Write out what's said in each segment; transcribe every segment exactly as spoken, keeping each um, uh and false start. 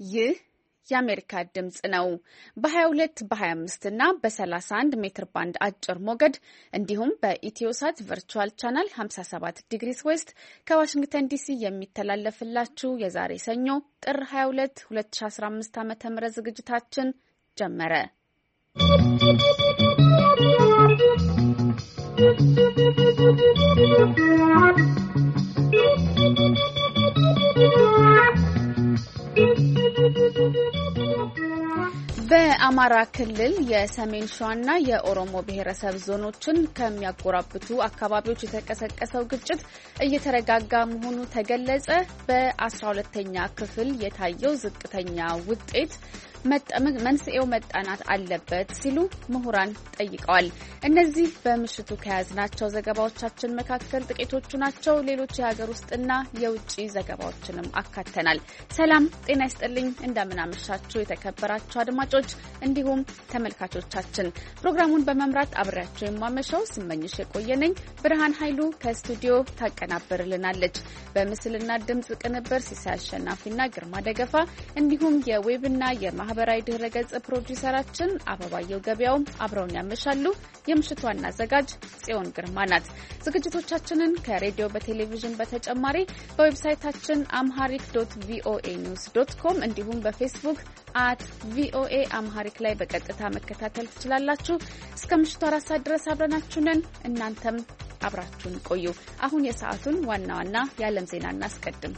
ይህ የአሜሪካ ድምጽ ነው። በ22 በ25 እና በ31 ሜትር ባንድ አጭር ሞገድ እንዲሁም በኢትዮሳት ቨርቹዋል ቻናል ሃምሳ ሰባት ዲግሪስ ዌስት ከዋሽንግተን ዲሲ የሚተላለፍላችሁ የዛሬ ሰኞ ጥር ሃያ ሁለት ሁለት ሺ አስራ አምስት ዓ.ም ዝግጅታችን ጀመረ። በአማራ ክልል የሰሜን ሸዋና የኦሮሞ ብሔረሰብ ዞኖችን ከሚያጎራብቱ አካባቢዎች የተቀሰቀሰው ግጭት እየተረጋጋ መሆኑ ተገለጸ። በአስራ ሁለተኛ ክፍል የታየው ዝቅተኛ ውጤት መንስኤው መጣናት አለበት ሲሉ ምሁራን ጠይቀዋል። እነዚህ በምሽቱ ከያዝናቸው ዘገባዎቻችን መካከል ጥቂቶቹ ናቸው። ሌሎች የሀገር ውስጥና የውጭ ዘገባዎችንም አካተናል። ሰላም ጤና ይስጥልኝ፣ እንደምናመሻችሁ የተከበራችሁ አድማጮች እንዲሁም ተመልካቾቻችን። ፕሮግራሙን በመምራት አብሬያችሁ የማመሻው ስመኝሽ የቆየነኝ። ብርሃን ኃይሉ ከስቱዲዮ ታቀናብርልናለች። በምስልና ድምጽ ቅንብር ሲሳይ አሸናፊና ግርማ ደገፋ እንዲሁም የዌብና የማ ማህበራዊ ድረገጽ ፕሮዲዩሰራችን አበባየው ገበያውም አብረውን ያመሻሉ። የምሽቱ ዋና አዘጋጅ ጽዮን ግርማ ናት። ዝግጅቶቻችንን ከሬዲዮ በቴሌቪዥን በተጨማሪ በዌብሳይታችን አምሃሪክ ዶት ቪኦኤ ኒውስ ዶት ኮም እንዲሁም በፌስቡክ አት ቪኦኤ አምሃሪክ ላይ በቀጥታ መከታተል ትችላላችሁ። እስከ ምሽቱ አራት ሰዓት ድረስ አብረናችሁ ነን። እናንተም አብራችሁን ቆዩ። አሁን የሰዓቱን ዋና ዋና የዓለም ዜና እናስቀድም።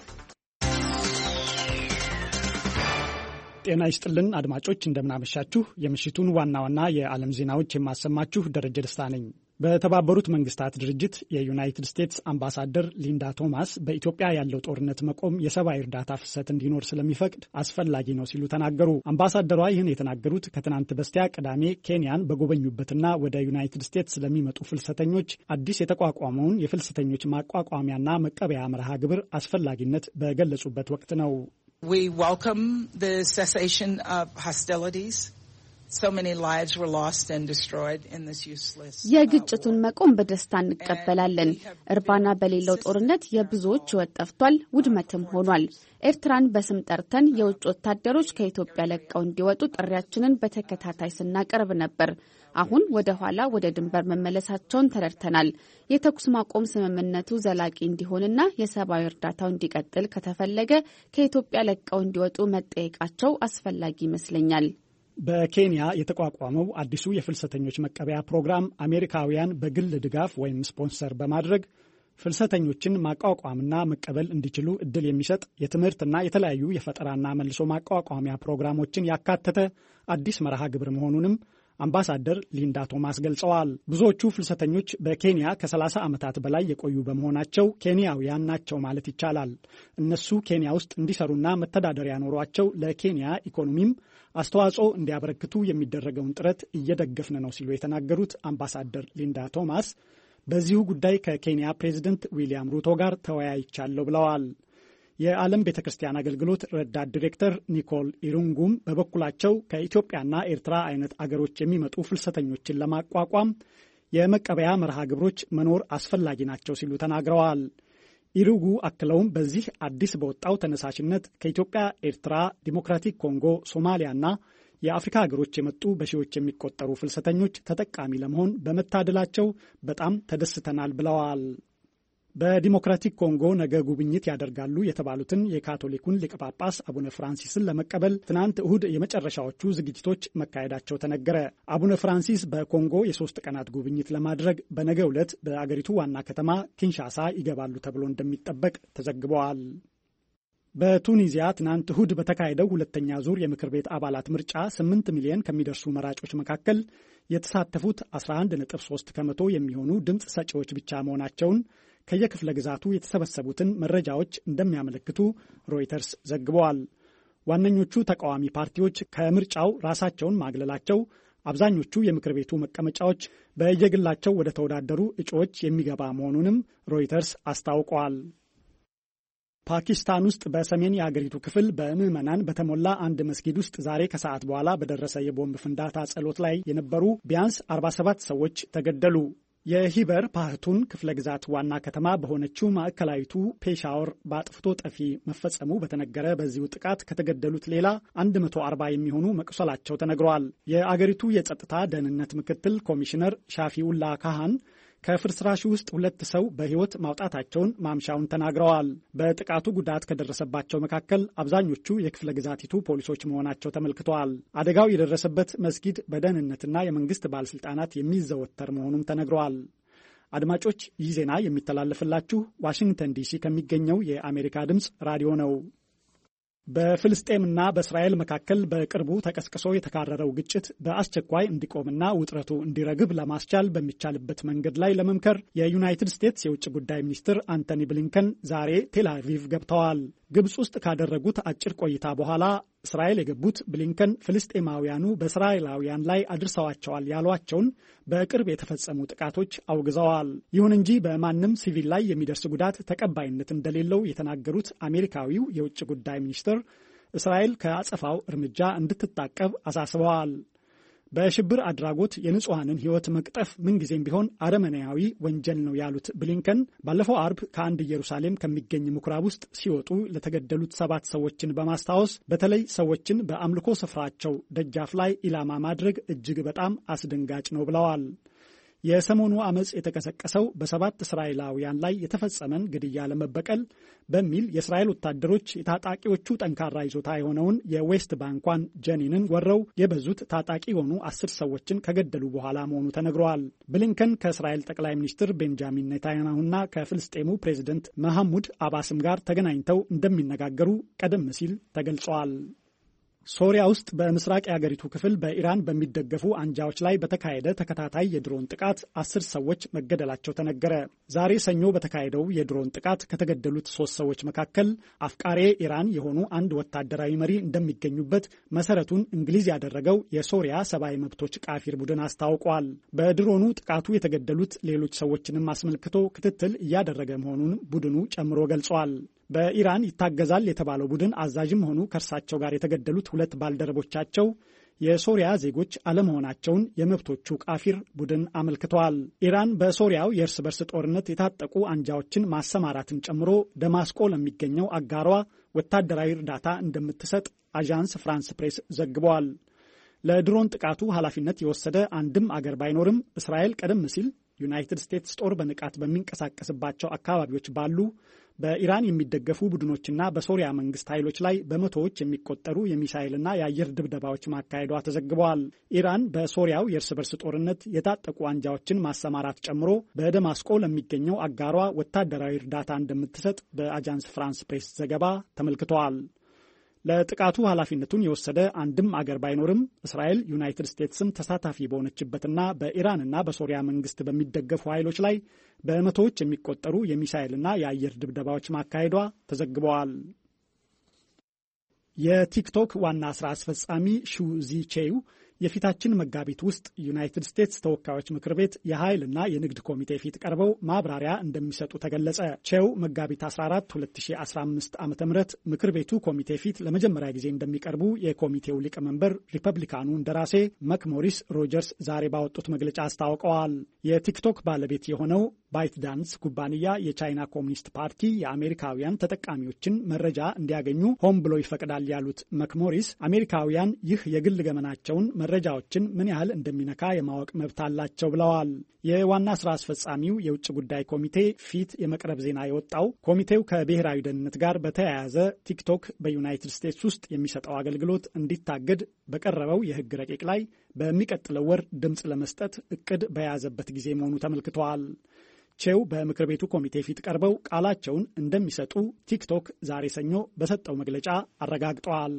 ጤና ይስጥልን አድማጮች፣ እንደምናመሻችሁ። የምሽቱን ዋና ዋና የዓለም ዜናዎች የማሰማችሁ ደረጀ ደስታ ነኝ። በተባበሩት መንግስታት ድርጅት የዩናይትድ ስቴትስ አምባሳደር ሊንዳ ቶማስ በኢትዮጵያ ያለው ጦርነት መቆም የሰብአዊ እርዳታ ፍሰት እንዲኖር ስለሚፈቅድ አስፈላጊ ነው ሲሉ ተናገሩ። አምባሳደሯ ይህን የተናገሩት ከትናንት በስቲያ ቅዳሜ ኬንያን በጎበኙበትና ወደ ዩናይትድ ስቴትስ ለሚመጡ ፍልሰተኞች አዲስ የተቋቋመውን የፍልሰተኞች ማቋቋሚያና መቀበያ መርሃ ግብር አስፈላጊነት በገለጹበት ወቅት ነው። We welcome the cessation of hostilities. So many lives were lost and destroyed in this useless. የግጭቱን መቆም በደስታ እንቀበላለን። እርባና በሌለው ጦርነት የብዙዎች ሕይወት ጠፍቷል፣ ውድመትም ሆኗል። ኤርትራን በስም ጠርተን የውጭ ወታደሮች ከኢትዮጵያ ለቀው እንዲወጡ ጥሪያችንን በተከታታይ ስናቀርብ ነበር። አሁን ወደ ኋላ ወደ ድንበር መመለሳቸውን ተረድተናል። የተኩስ ማቆም ስምምነቱ ዘላቂ እንዲሆንና የሰብአዊ እርዳታው እንዲቀጥል ከተፈለገ ከኢትዮጵያ ለቀው እንዲወጡ መጠየቃቸው አስፈላጊ ይመስለኛል። በኬንያ የተቋቋመው አዲሱ የፍልሰተኞች መቀበያ ፕሮግራም አሜሪካውያን በግል ድጋፍ ወይም ስፖንሰር በማድረግ ፍልሰተኞችን ማቋቋምና መቀበል እንዲችሉ እድል የሚሰጥ የትምህርትና የተለያዩ የፈጠራና መልሶ ማቋቋሚያ ፕሮግራሞችን ያካተተ አዲስ መርሃ ግብር መሆኑንም አምባሳደር ሊንዳ ቶማስ ገልጸዋል። ብዙዎቹ ፍልሰተኞች በኬንያ ከሰላሳ ዓመታት በላይ የቆዩ በመሆናቸው ኬንያውያን ናቸው ማለት ይቻላል። እነሱ ኬንያ ውስጥ እንዲሰሩና መተዳደሪያ ኖሯቸው ለኬንያ ኢኮኖሚም አስተዋጽኦ እንዲያበረክቱ የሚደረገውን ጥረት እየደገፍን ነው ሲሉ የተናገሩት አምባሳደር ሊንዳ ቶማስ በዚሁ ጉዳይ ከኬንያ ፕሬዝደንት ዊሊያም ሩቶ ጋር ተወያይቻለሁ ብለዋል። የዓለም ቤተክርስቲያን አገልግሎት ረዳት ዲሬክተር ኒኮል ኢሩንጉም በበኩላቸው ከኢትዮጵያና ኤርትራ አይነት አገሮች የሚመጡ ፍልሰተኞችን ለማቋቋም የመቀበያ መርሃ ግብሮች መኖር አስፈላጊ ናቸው ሲሉ ተናግረዋል። ኢሩጉ አክለውም በዚህ አዲስ በወጣው ተነሳሽነት ከኢትዮጵያ፣ ኤርትራ፣ ዲሞክራቲክ ኮንጎ፣ ሶማሊያና የአፍሪካ ሀገሮች የመጡ በሺዎች የሚቆጠሩ ፍልሰተኞች ተጠቃሚ ለመሆን በመታደላቸው በጣም ተደስተናል ብለዋል። በዲሞክራቲክ ኮንጎ ነገ ጉብኝት ያደርጋሉ የተባሉትን የካቶሊኩን ሊቀ ጳጳስ አቡነ ፍራንሲስን ለመቀበል ትናንት እሁድ የመጨረሻዎቹ ዝግጅቶች መካሄዳቸው ተነገረ። አቡነ ፍራንሲስ በኮንጎ የሶስት ቀናት ጉብኝት ለማድረግ በነገው ዕለት በአገሪቱ ዋና ከተማ ኪንሻሳ ይገባሉ ተብሎ እንደሚጠበቅ ተዘግበዋል። በቱኒዚያ ትናንት እሁድ በተካሄደው ሁለተኛ ዙር የምክር ቤት አባላት ምርጫ ስምንት ሚሊዮን ከሚደርሱ መራጮች መካከል የተሳተፉት አስራ አንድ ነጥብ ሶስት ከመቶ የሚሆኑ ድምፅ ሰጪዎች ብቻ መሆናቸውን ከየክፍለ ግዛቱ የተሰበሰቡትን መረጃዎች እንደሚያመለክቱ ሮይተርስ ዘግበዋል። ዋነኞቹ ተቃዋሚ ፓርቲዎች ከምርጫው ራሳቸውን ማግለላቸው አብዛኞቹ የምክር ቤቱ መቀመጫዎች በየግላቸው ወደ ተወዳደሩ እጩዎች የሚገባ መሆኑንም ሮይተርስ አስታውቀዋል። ፓኪስታን ውስጥ በሰሜን የአገሪቱ ክፍል በምዕመናን በተሞላ አንድ መስጊድ ውስጥ ዛሬ ከሰዓት በኋላ በደረሰ የቦምብ ፍንዳታ ጸሎት ላይ የነበሩ ቢያንስ አርባ ሰባት ሰዎች ተገደሉ። የሂበር ፓህቱን ክፍለ ግዛት ዋና ከተማ በሆነችው ማዕከላዊቱ ፔሻወር በአጥፍቶ ጠፊ መፈጸሙ በተነገረ በዚሁ ጥቃት ከተገደሉት ሌላ አንድ መቶ አርባ የሚሆኑ መቁሰላቸው ተነግረዋል። የአገሪቱ የጸጥታ ደህንነት ምክትል ኮሚሽነር ሻፊኡላ ካሃን ከፍርስራሹ ውስጥ ሁለት ሰው በሕይወት ማውጣታቸውን ማምሻውን ተናግረዋል። በጥቃቱ ጉዳት ከደረሰባቸው መካከል አብዛኞቹ የክፍለ ግዛቲቱ ፖሊሶች መሆናቸው ተመልክተዋል። አደጋው የደረሰበት መስጊድ በደህንነትና የመንግስት ባለስልጣናት የሚዘወተር መሆኑም ተነግረዋል። አድማጮች፣ ይህ ዜና የሚተላለፍላችሁ ዋሽንግተን ዲሲ ከሚገኘው የአሜሪካ ድምፅ ራዲዮ ነው። በፍልስጤምና በእስራኤል መካከል በቅርቡ ተቀስቅሶ የተካረረው ግጭት በአስቸኳይ እንዲቆምና ውጥረቱ እንዲረግብ ለማስቻል በሚቻልበት መንገድ ላይ ለመምከር የዩናይትድ ስቴትስ የውጭ ጉዳይ ሚኒስትር አንቶኒ ብሊንከን ዛሬ ቴል አቪቭ ገብተዋል። ግብጽ ውስጥ ካደረጉት አጭር ቆይታ በኋላ እስራኤል የገቡት ብሊንከን ፍልስጤማውያኑ በእስራኤላውያን ላይ አድርሰዋቸዋል ያሏቸውን በቅርብ የተፈጸሙ ጥቃቶች አውግዘዋል። ይሁን እንጂ በማንም ሲቪል ላይ የሚደርስ ጉዳት ተቀባይነት እንደሌለው የተናገሩት አሜሪካዊው የውጭ ጉዳይ ሚኒስትር እስራኤል ከአጸፋው እርምጃ እንድትታቀብ አሳስበዋል። በሽብር አድራጎት የንጹሐንን ሕይወት መቅጠፍ ምንጊዜም ቢሆን አረመኔያዊ ወንጀል ነው ያሉት ብሊንከን ባለፈው አርብ ከአንድ ኢየሩሳሌም ከሚገኝ ምኩራብ ውስጥ ሲወጡ ለተገደሉት ሰባት ሰዎችን በማስታወስ በተለይ ሰዎችን በአምልኮ ስፍራቸው ደጃፍ ላይ ኢላማ ማድረግ እጅግ በጣም አስደንጋጭ ነው ብለዋል። የሰሞኑ አመጽ የተቀሰቀሰው በሰባት እስራኤላውያን ላይ የተፈጸመን ግድያ ለመበቀል በሚል የእስራኤል ወታደሮች የታጣቂዎቹ ጠንካራ ይዞታ የሆነውን የዌስት ባንኳን ጀኒንን ወረው የበዙት ታጣቂ የሆኑ አስር ሰዎችን ከገደሉ በኋላ መሆኑ ተነግረዋል። ብሊንከን ከእስራኤል ጠቅላይ ሚኒስትር ቤንጃሚን ኔታንያሁና ከፍልስጤሙ ፕሬዚደንት መሐሙድ አባስም ጋር ተገናኝተው እንደሚነጋገሩ ቀደም ሲል ተገልጿል። ሶሪያ ውስጥ በምስራቅ የአገሪቱ ክፍል በኢራን በሚደገፉ አንጃዎች ላይ በተካሄደ ተከታታይ የድሮን ጥቃት አስር ሰዎች መገደላቸው ተነገረ። ዛሬ ሰኞ በተካሄደው የድሮን ጥቃት ከተገደሉት ሶስት ሰዎች መካከል አፍቃሪ ኢራን የሆኑ አንድ ወታደራዊ መሪ እንደሚገኙበት መሰረቱን እንግሊዝ ያደረገው የሶሪያ ሰብአዊ መብቶች ቃፊር ቡድን አስታውቋል። በድሮኑ ጥቃቱ የተገደሉት ሌሎች ሰዎችንም አስመልክቶ ክትትል እያደረገ መሆኑን ቡድኑ ጨምሮ ገልጿል። በኢራን ይታገዛል የተባለው ቡድን አዛዥም ሆኑ ከእርሳቸው ጋር የተገደሉት ሁለት ባልደረቦቻቸው የሶሪያ ዜጎች አለመሆናቸውን የመብቶቹ ቃፊር ቡድን አመልክተዋል። ኢራን በሶሪያው የእርስ በርስ ጦርነት የታጠቁ አንጃዎችን ማሰማራትን ጨምሮ ደማስቆ ለሚገኘው አጋሯ ወታደራዊ እርዳታ እንደምትሰጥ አዣንስ ፍራንስ ፕሬስ ዘግበዋል። ለድሮን ጥቃቱ ኃላፊነት የወሰደ አንድም አገር ባይኖርም እስራኤል ቀደም ሲል ዩናይትድ ስቴትስ ጦር በንቃት በሚንቀሳቀስባቸው አካባቢዎች ባሉ በኢራን የሚደገፉ ቡድኖችና በሶሪያ መንግስት ኃይሎች ላይ በመቶዎች የሚቆጠሩ የሚሳኤልና የአየር ድብደባዎች ማካሄዷ ተዘግበዋል። ኢራን በሶሪያው የእርስ በርስ ጦርነት የታጠቁ አንጃዎችን ማሰማራት ጨምሮ በደማስቆ ለሚገኘው አጋሯ ወታደራዊ እርዳታ እንደምትሰጥ በአጃንስ ፍራንስ ፕሬስ ዘገባ ተመልክተዋል። ለጥቃቱ ኃላፊነቱን የወሰደ አንድም አገር ባይኖርም እስራኤል ዩናይትድ ስቴትስም ተሳታፊ በሆነችበትና በኢራንና በሶሪያ መንግስት በሚደገፉ ኃይሎች ላይ በመቶዎች የሚቆጠሩ የሚሳኤልና የአየር ድብደባዎች ማካሄዷ ተዘግበዋል። የቲክቶክ ዋና ስራ አስፈጻሚ ሹ ዚቼው የፊታችን መጋቢት ውስጥ ዩናይትድ ስቴትስ ተወካዮች ምክር ቤት የኃይልና የንግድ ኮሚቴ ፊት ቀርበው ማብራሪያ እንደሚሰጡ ተገለጸ። ቼው መጋቢት አስራ አራት ሁለት ሺህ አስራ አምስት ዓ.ም ምክር ቤቱ ኮሚቴ ፊት ለመጀመሪያ ጊዜ እንደሚቀርቡ የኮሚቴው ሊቀመንበር ሪፐብሊካኑ እንደራሴ መክሞሪስ ሮጀርስ ዛሬ ባወጡት መግለጫ አስታውቀዋል። የቲክቶክ ባለቤት የሆነው ባይት ዳንስ ኩባንያ የቻይና ኮሚኒስት ፓርቲ የአሜሪካውያን ተጠቃሚዎችን መረጃ እንዲያገኙ ሆን ብሎ ይፈቅዳል ያሉት መክሞሪስ አሜሪካውያን ይህ የግል ገመናቸውን መረጃዎችን ምን ያህል እንደሚነካ የማወቅ መብት አላቸው ብለዋል። የዋና ስራ አስፈጻሚው የውጭ ጉዳይ ኮሚቴ ፊት የመቅረብ ዜና የወጣው ኮሚቴው ከብሔራዊ ደህንነት ጋር በተያያዘ ቲክቶክ በዩናይትድ ስቴትስ ውስጥ የሚሰጠው አገልግሎት እንዲታገድ በቀረበው የሕግ ረቂቅ ላይ በሚቀጥለው ወር ድምፅ ለመስጠት እቅድ በያዘበት ጊዜ መሆኑ ተመልክተዋል። ቼው በምክር ቤቱ ኮሚቴ ፊት ቀርበው ቃላቸውን እንደሚሰጡ ቲክቶክ ዛሬ ሰኞ በሰጠው መግለጫ አረጋግጠዋል።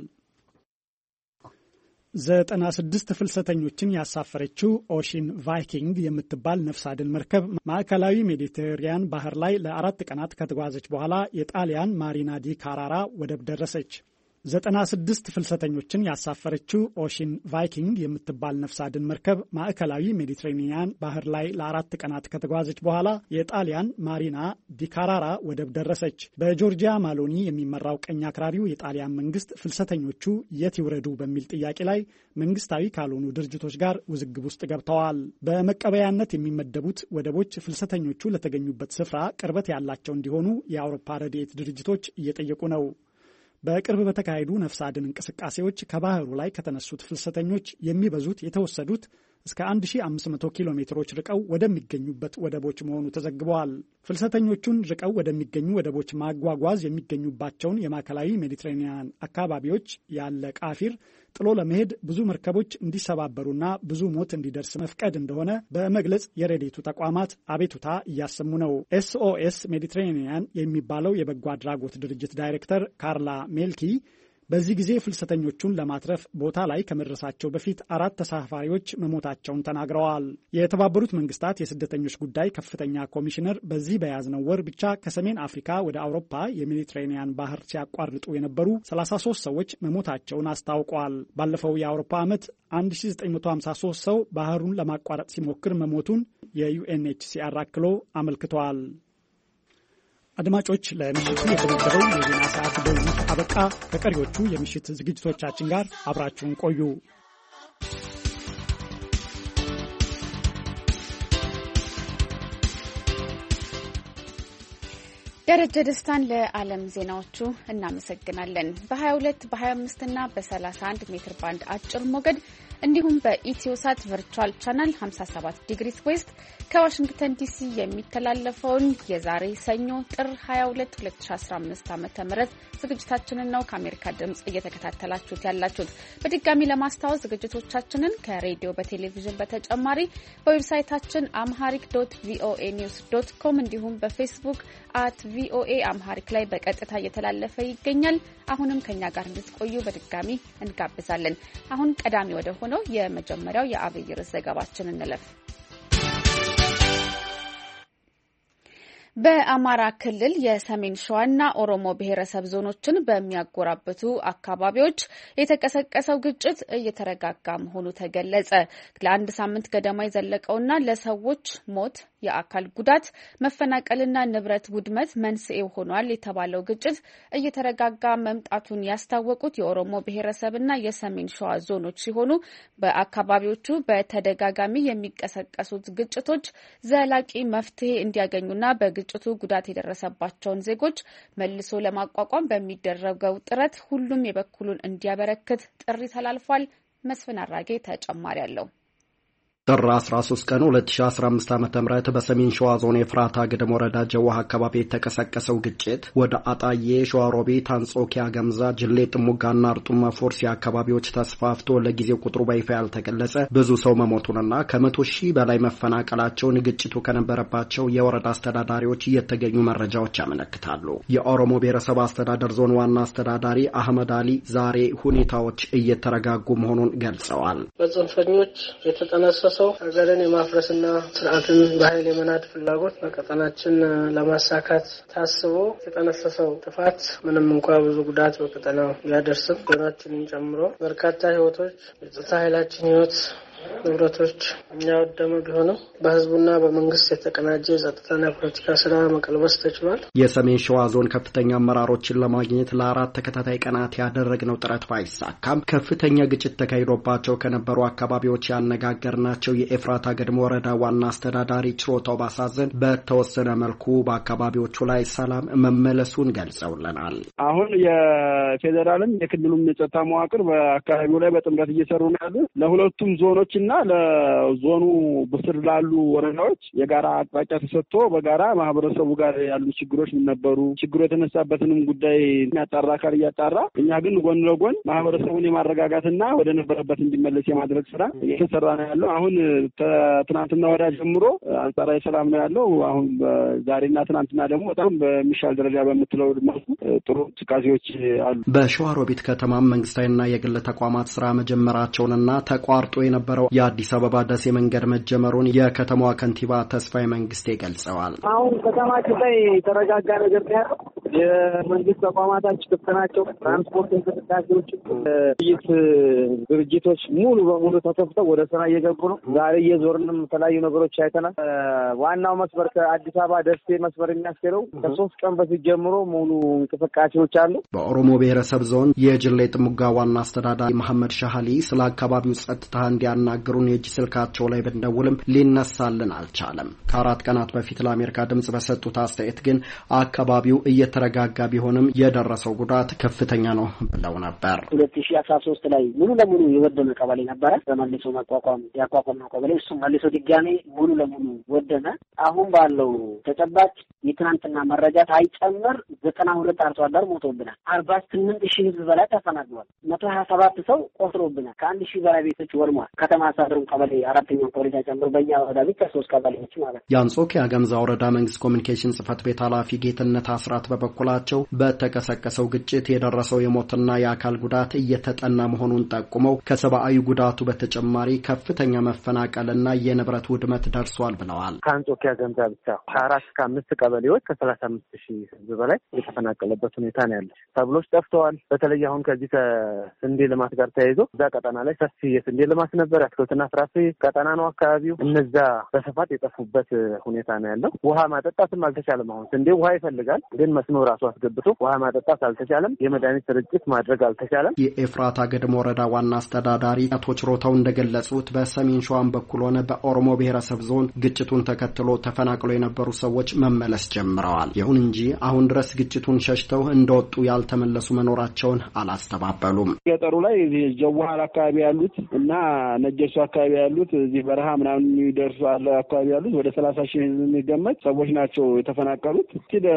ዘጠና ስድስት ፍልሰተኞችን ያሳፈረችው ኦሽን ቫይኪንግ የምትባል ነፍስ አድን መርከብ ማዕከላዊ ሜዲቴሪያን ባህር ላይ ለአራት ቀናት ከተጓዘች በኋላ የጣሊያን ማሪና ዲ ካራራ ወደብ ደረሰች። ዘጠና ስድስት ፍልሰተኞችን ያሳፈረችው ኦሽን ቫይኪንግ የምትባል ነፍስ አድን መርከብ ማዕከላዊ ሜዲትሬኒያን ባህር ላይ ለአራት ቀናት ከተጓዘች በኋላ የጣሊያን ማሪና ዲ ካራራ ወደብ ደረሰች። በጆርጂያ ማሎኒ የሚመራው ቀኝ አክራሪው የጣሊያን መንግስት ፍልሰተኞቹ የት ይውረዱ በሚል ጥያቄ ላይ መንግስታዊ ካልሆኑ ድርጅቶች ጋር ውዝግብ ውስጥ ገብተዋል። በመቀበያነት የሚመደቡት ወደቦች ፍልሰተኞቹ ለተገኙበት ስፍራ ቅርበት ያላቸው እንዲሆኑ የአውሮፓ ረድኤት ድርጅቶች እየጠየቁ ነው። በቅርብ በተካሄዱ ነፍስ አድን እንቅስቃሴዎች ከባህሩ ላይ ከተነሱት ፍልሰተኞች የሚበዙት የተወሰዱት እስከ አንድ ሺህ አምስት መቶ ኪሎ ሜትሮች ርቀው ወደሚገኙበት ወደቦች መሆኑ ተዘግበዋል። ፍልሰተኞቹን ርቀው ወደሚገኙ ወደቦች ማጓጓዝ የሚገኙባቸውን የማዕከላዊ ሜዲትሬኒያን አካባቢዎች ያለ ቃፊር ጥሎ ለመሄድ ብዙ መርከቦች እንዲሰባበሩና ብዙ ሞት እንዲደርስ መፍቀድ እንደሆነ በመግለጽ የረድኤቱ ተቋማት አቤቱታ እያሰሙ ነው። ኤስኦኤስ ሜዲትሬኒያን የሚባለው የበጎ አድራጎት ድርጅት ዳይሬክተር ካርላ ሜልኪ በዚህ ጊዜ ፍልሰተኞቹን ለማትረፍ ቦታ ላይ ከመድረሳቸው በፊት አራት ተሳፋሪዎች መሞታቸውን ተናግረዋል። የተባበሩት መንግስታት የስደተኞች ጉዳይ ከፍተኛ ኮሚሽነር በዚህ በያዝነው ወር ብቻ ከሰሜን አፍሪካ ወደ አውሮፓ የሜዲትሬኒያን ባህር ሲያቋርጡ የነበሩ ሰላሳ ሶስት ሰዎች መሞታቸውን አስታውቋል። ባለፈው የአውሮፓ ዓመት አንድ ሺህ ዘጠኝ መቶ ሃምሳ ሶስት ሰው ባህሩን ለማቋረጥ ሲሞክር መሞቱን የዩኤንኤችሲአር አክሎ አመልክቷል። አድማጮች ለምሽቱ የተመደበው የዜና ሰዓት በዚህ አበቃ። ከቀሪዎቹ የምሽት ዝግጅቶቻችን ጋር አብራችሁን ቆዩ። ደረጀ ደስታን ለዓለም ዜናዎቹ እናመሰግናለን። በ22 በ25 እና በ31 ሜትር ባንድ አጭር ሞገድ እንዲሁም በኢትዮሳት ቨርቹዋል ቻናል ሃምሳ ሰባት ዲግሪስ ዌስት ከዋሽንግተን ዲሲ የሚተላለፈውን የዛሬ ሰኞ ጥር ሃያ ሁለት ሁለት ሺህ አስራ አምስት ዓመተ ምህረት ዝግጅታችንን ነው ከአሜሪካ ድምጽ እየተከታተላችሁት ያላችሁት። በድጋሚ ለማስታወስ ዝግጅቶቻችንን ከሬዲዮ በቴሌቪዥን በተጨማሪ በዌብሳይታችን amharic ዶት ቪኦኤ ኒውስ ዶት ኮም እንዲሁም በፌስቡክ አት ቪኦኤ amharic ላይ በቀጥታ እየተላለፈ ይገኛል። አሁንም ከኛ ጋር እንድትቆዩ በድጋሚ እንጋብዛለን። አሁን ቀዳሚ ወደ ሆነው የመጀመሪያው የአብይ ርዕስ ዘገባችን እንለፍ። በአማራ ክልል የሰሜን ሸዋና ኦሮሞ ብሔረሰብ ዞኖችን በሚያጎራብቱ አካባቢዎች የተቀሰቀሰው ግጭት እየተረጋጋ መሆኑ ተገለጸ። ለአንድ ሳምንት ገደማ የዘለቀውና ለሰዎች ሞት፣ የአካል ጉዳት፣ መፈናቀልና ንብረት ውድመት መንስኤ ሆኗል የተባለው ግጭት እየተረጋጋ መምጣቱን ያስታወቁት የኦሮሞ ብሔረሰብና የሰሜን ሸዋ ዞኖች ሲሆኑ በአካባቢዎቹ በተደጋጋሚ የሚቀሰቀሱት ግጭቶች ዘላቂ መፍትሄ እንዲያገኙና በግጭቱ ጉዳት የደረሰባቸውን ዜጎች መልሶ ለማቋቋም በሚደረገው ጥረት ሁሉም የበኩሉን እንዲያበረክት ጥሪ ተላልፏል። መስፍን አራጌ ተጨማሪ አለው። ጥር አስራ ሶስት ቀን ሁለት ሺህ አስራ አምስት ዓመተ ምህረት በሰሜን ሸዋ ዞን የፍራታ ግድም ወረዳ ጀዋህ አካባቢ የተቀሰቀሰው ግጭት ወደ አጣዬ፣ ሸዋሮቢት፣ አንጾኪያ፣ ገምዛ፣ ጅሌ፣ ጥሙጋና አርጡማ ፎርሲ አካባቢዎች ተስፋፍቶ ለጊዜው ቁጥሩ በይፋ ያልተገለጸ ብዙ ሰው መሞቱንና ከመቶ ሺህ በላይ መፈናቀላቸውን ግጭቱ ከነበረባቸው የወረዳ አስተዳዳሪዎች የተገኙ መረጃዎች ያመለክታሉ። የኦሮሞ ብሔረሰብ አስተዳደር ዞን ዋና አስተዳዳሪ አህመድ አሊ ዛሬ ሁኔታዎች እየተረጋጉ መሆኑን ገልጸዋል። በጽንፈኞች የተጠነሰ ሰው ሀገርን የማፍረስና ስርዓትን በኃይል የመናድ ፍላጎት በቀጠናችን ለማሳካት ታስቦ የተጠነሰሰው ጥፋት ምንም እንኳን ብዙ ጉዳት በቀጠናው ቢያደርስም ዞናችንን ጨምሮ በርካታ ህይወቶች የጸጥታ ኃይላችን ህይወት ንብረቶች ያወደመ ቢሆንም በህዝቡና በመንግስት የተቀናጀ የጸጥታና የፖለቲካ ስራ መቀልበስ ተችሏል። የሰሜን ሸዋ ዞን ከፍተኛ አመራሮችን ለማግኘት ለአራት ተከታታይ ቀናት ያደረግነው ጥረት ባይሳካም ከፍተኛ ግጭት ተካሂዶባቸው ከነበሩ አካባቢዎች ያነጋገርናቸው የኤፍራታ ግድም ወረዳ ዋና አስተዳዳሪ ችሮታው ባሳዘን በተወሰነ መልኩ በአካባቢዎቹ ላይ ሰላም መመለሱን ገልጸውልናል። አሁን የፌዴራልም የክልሉም የጸጥታ መዋቅር በአካባቢው ላይ በጥምረት እየሰሩ ነው ያሉት። ለሁለቱም ዞኖች እና ለዞኑ በስር ላሉ ወረዳዎች የጋራ አቅጣጫ ተሰጥቶ በጋራ ማህበረሰቡ ጋር ያሉ ችግሮች ነበሩ። ችግሩ የተነሳበትንም ጉዳይ የሚያጣራ አካል እያጣራ፣ እኛ ግን ጎን ለጎን ማህበረሰቡን የማረጋጋትና ወደ ነበረበት እንዲመለስ የማድረግ ስራ እየተሰራ ነው ያለው። አሁን ትናንትና ወዲያ ጀምሮ አንጻራዊ ሰላም ነው ያለው። አሁን ዛሬና ትናንትና ደግሞ በጣም በሚሻል ደረጃ በምትለው መልኩ ጥሩ እንቅስቃሴዎች አሉ። በሸዋሮቢት ከተማም መንግስታዊና የግል ተቋማት ስራ መጀመራቸውንና ተቋርጦ የነበረው የአዲስ አበባ ደሴ መንገድ መጀመሩን የከተማዋ ከንቲባ ተስፋዬ መንግስቴ ገልጸዋል። አሁን ከተማችን ላይ ተረጋጋ ነገር ያለው የመንግስት ተቋማታችን ክፍት ናቸው። ትራንስፖርት እንቅስቃሴዎች፣ ጥይት ድርጅቶች ሙሉ በሙሉ ተከፍተው ወደ ስራ እየገቡ ነው። ዛሬ እየዞርንም የተለያዩ ነገሮች አይተናል። ዋናው መስመር ከአዲስ አበባ ደሴ መስመር የሚያስኬደው ከሶስት ቀን በፊት ጀምሮ ሙሉ እንቅስቃሴዎች አሉ። በኦሮሞ ብሔረሰብ ዞን የጅሌ ጥሙጋ ዋና አስተዳዳሪ መሐመድ ሻሃሊ ስለ አካባቢው ጸጥታ እንዲያናግሩን የእጅ ስልካቸው ላይ ብንደውልም ሊነሳልን አልቻለም። ከአራት ቀናት በፊት ለአሜሪካ ድምጽ በሰጡት አስተያየት ግን አካባቢው እየተረጋጋ ቢሆንም የደረሰው ጉዳት ከፍተኛ ነው ብለው ነበር። ሁለት ሺህ አስራ ሶስት ላይ ሙሉ ለሙሉ የወደመ ቀበሌ ነበረ። በመልሶ መቋቋም ያቋቋመው ቀበሌ እሱ መልሶ ድጋሜ ሙሉ ለሙሉ ወደመ። አሁን ባለው ተጨባጭ የትናንትና መረጃ ሳይጨምር ዘጠና ሁለት አርሶ አደር ሞቶብናል። አርባ ስምንት ሺህ ህዝብ በላይ ተፈናቅሏል። መቶ ሀያ ሰባት ሰው ቆስሮብናል። ከአንድ ሺህ በላይ ቤቶች ወድሟል። ከተማ አስተዳደሩን ቀበሌ አራተኛው ቀበሌ ጨምሮ በእኛ ወረዳ ብቻ ሶስት ቀበሌዎች ማለት ነው። የአንጾኪያ ገምዛ ወረዳ መንግስት ኮሚኒኬሽን ጽህፈት ቤት ኃላፊ ጌትነት አስራት በበኩላቸው በተቀሰቀሰው ግጭት የደረሰው የሞትና የአካል ጉዳት እየተጠና መሆኑን ጠቁመው ከሰብአዊ ጉዳቱ በተጨማሪ ከፍተኛ መፈናቀልና የንብረት ውድመት ደርሷል ብለዋል። ከአንጾኪያ ገምዛ ብቻ ከአራት ከአምስት ቀበሌዎች ከሰላሳ አምስት ሺህ ህዝብ በላይ የተፈናቀለበት ሁኔታ ነው ያለ። ሰብሎች ጠፍተዋል። በተለይ አሁን ከዚህ ከስንዴ ልማት ጋር ተያይዞ እዛ ቀጠና ላይ ሰፊ የስንዴ ልማት ነበር። አትክልትና ፍራፍሬ ቀጠና ነው አካባቢው። እነዛ በስፋት የጠፉበት ሁኔታ ነው ያለው። ውሃ ማጠጣትም አልተቻለም። አሁን ስንዴ ውሃ ይፈልጋል፣ ግን መስኖ ራሱ አስገብቶ ውሃ ማጠጣት አልተቻለም። የመድኃኒት ስርጭት ማድረግ አልተቻለም። የኤፍራታ ገድም ወረዳ ዋና አስተዳዳሪ አቶ ችሮታው እንደገለጹት በሰሜን ሸዋም በኩል ሆነ በኦሮሞ ብሔረሰብ ዞን ግጭቱን ተከትሎ ተፈናቅሎ የነበሩ ሰዎች መመለስ ጀምረዋል። ይሁን እንጂ አሁን ድረስ ግጭቱን ሸሽተው እንደወጡ ያልተመለሱ መኖራቸውን አላስተባበሉም። ገጠሩ ላይ ጀዋሃል አካባቢ ያሉት እና ነጀሱ አካባቢ ያሉት እዚህ በረሃ ምናምን የሚደርሱ አለ አካባቢ ያሉት ወደ ሰላሳ ሺህ የሚገመት ሰዎች ናቸው የተፈናቀሉት።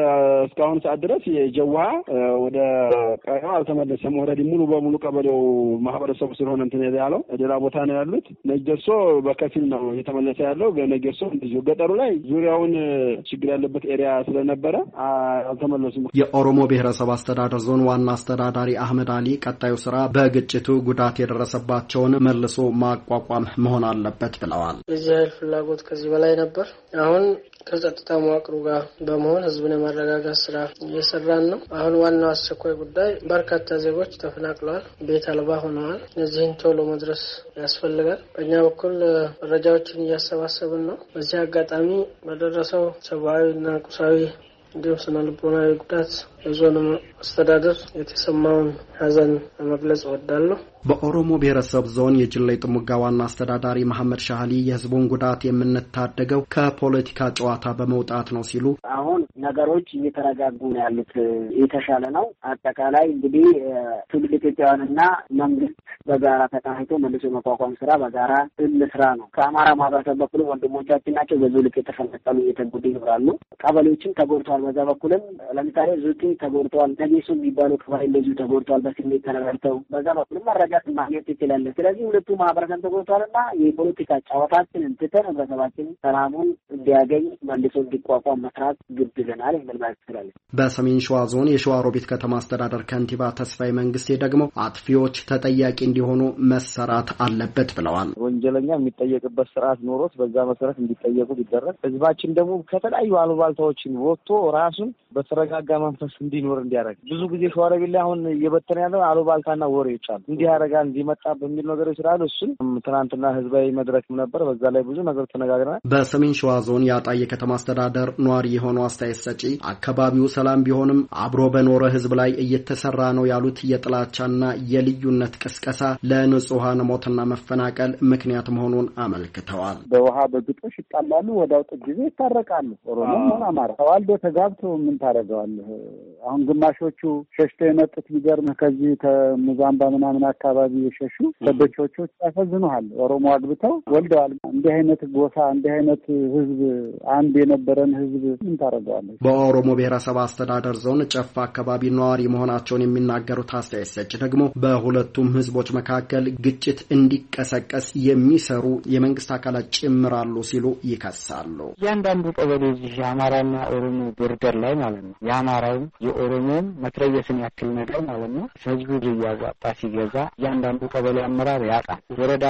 እስካሁን ሰዓት ድረስ የጀዋሃ ወደ ቀየው አልተመለሰም። ወረዲ ሙሉ በሙሉ ቀበሌው ማህበረሰቡ ስለሆነ እንትን ያለው ሌላ ቦታ ነው ያሉት። ነጀሶ በከፊል ነው የተመለሰ ያለው። ነጀሶ እንደዚሁ ገጠሩ ላይ ዙሪያውን ችግር ያለበት ኤሪያ ስለነበረ አልተመለሱም። የኦሮሞ ብሔረሰብ አስተዳደር ዞን ዋና አስተዳዳሪ አህመድ አሊ ቀጣዩ ስራ በግጭቱ ጉዳት የደረሰባቸውን መልሶ ማቋቋም መሆን አለበት ብለዋል። የዚህ ኃይል ፍላጎት ከዚህ በላይ ነበር። አሁን ከጸጥታ መዋቅሩ ጋር በመሆን ህዝብን የማረጋጋት ስራ እየሰራን ነው። አሁን ዋናው አስቸኳይ ጉዳይ በርካታ ዜጎች ተፈናቅለዋል፣ ቤት አልባ ሆነዋል። እነዚህን ቶሎ መድረስ ያስፈልጋል። በእኛ በኩል መረጃዎችን እያሰባሰብን ነው። በዚህ አጋጣሚ በደረሰው ሰብአዊና ቁሳዊ እንዲሁም ስነ ልቦናዊ ጉዳት የዞኑ አስተዳደር የተሰማውን ሐዘን ለመግለጽ እወዳለሁ። በኦሮሞ ብሔረሰብ ዞን የጅሌ ጥሙጋ ዋና አስተዳዳሪ መሐመድ ሻሃሊ የህዝቡን ጉዳት የምንታደገው ከፖለቲካ ጨዋታ በመውጣት ነው ሲሉ አሁን ነገሮች እየተረጋጉ ነው ያሉት፣ የተሻለ ነው። አጠቃላይ እንግዲህ ትውልድ ኢትዮጵያውያንና መንግስት በጋራ ተቀናጅቶ መልሶ መቋቋም ስራ በጋራ እንስራ ነው። ከአማራ ማህበረሰብ በኩል ወንድሞቻችን ናቸው በዚህ ልክ የተፈናቀሉ እየተጎዱ ይኖራሉ። ቀበሌዎችም ተጎድተዋል። በዛ በኩልም ለምሳሌ ዙቲ ተጎድተዋል። ነጌሱ የሚባሉ ቀበሌ እንደዚሁ ተጎድተዋል። በስሜት ተነጋግተው በዛ በኩልም መረጃ ማግኘት ይችላል። ስለዚህ ሁለቱ ማህበረሰብ ተጎድተዋልና የፖለቲካ ጨዋታችንን ትተን ህብረተሰባችን ሰላሙን እንዲያገኝ መልሶ እንዲቋቋም መስራት ግድ ይለናል የሚል ማለት ይችላል። በሰሜን ሸዋ ዞን የሸዋሮቢት ከተማ አስተዳደር ከንቲባ ተስፋዬ መንግስቴ ደግሞ አጥፊዎች ተጠያቂ እንዲሆኑ መሰራት አለበት ብለዋል። ወንጀለኛ የሚጠየቅበት ስርዓት ኖሮት በዛ መሰረት እንዲጠየቁ ቢደረግ ህዝባችን ደግሞ ከተለያዩ አሉባልታዎችን ወጥቶ ራሱን በተረጋጋ መንፈስ እንዲኖር እንዲያደርግ ብዙ ጊዜ ሸዋሮቢት ላይ አሁን እየበተነ ያለው አሉባልታና ወሬዎች አሉ። እንዲህ ያደርጋል እንዲመጣ በሚል ነገሮች ስላሉ እሱን ትናንትና ህዝባዊ መድረክም ነበር። በዛ ላይ ብዙ ነገር ተነጋግረናል። በሰሜን ሸዋ ዞን የአጣዬ ከተማ አስተዳደር ኗሪ የሆነው አስተያየት ሰጪ አካባቢው ሰላም ቢሆንም አብሮ በኖረ ህዝብ ላይ እየተሰራ ነው ያሉት የጥላቻና የልዩነት ቅስቀሳ ለንጹሃን ሞትና መፈናቀል ምክንያት መሆኑን አመልክተዋል። በውሃ በግጦሽ ይጣላሉ፣ ወዳው ጥግ ጊዜ ይታረቃሉ። ኦሮሞ ሆነ አማራ ተዋልዶ ተጋብቶ ምን ታደርገዋለህ? አሁን ግማሾቹ ሸሽተው የመጡት ቢገርምህ ከዚህ ከሙዛምባ ምናምን አካባቢ የሸሹ ሰበቾቹ ያሳዝኑሃል። ኦሮሞ አግብተው ወልደዋል። እንዲህ አይነት ጎሳ እንዲህ አይነት ህዝብ አንድ የነበረን ህዝብ ምን ታደርገዋለህ? በኦሮሞ ብሔረሰብ አስተዳደር ዞን ጨፋ አካባቢ ነዋሪ መሆናቸውን የሚናገሩት አስተያየት ሰጪ ደግሞ በሁለቱም ህዝቦች መካከል ግጭት እንዲቀሰቀስ የሚሰሩ የመንግስት አካላት ጭምራሉ ሲሉ ይከሳሉ። እያንዳንዱ ቀበሌ እዚህ የአማራና ኦሮሞ ቦርደር ላይ ማለት ነው የአማራውም የኦሮሞም መትረየስን ያክል ነገር ማለት ነው ህዝቡ እያዋጣ ሲገዛ እያንዳንዱ ቀበሌ አመራር ያጣል። ወረዳ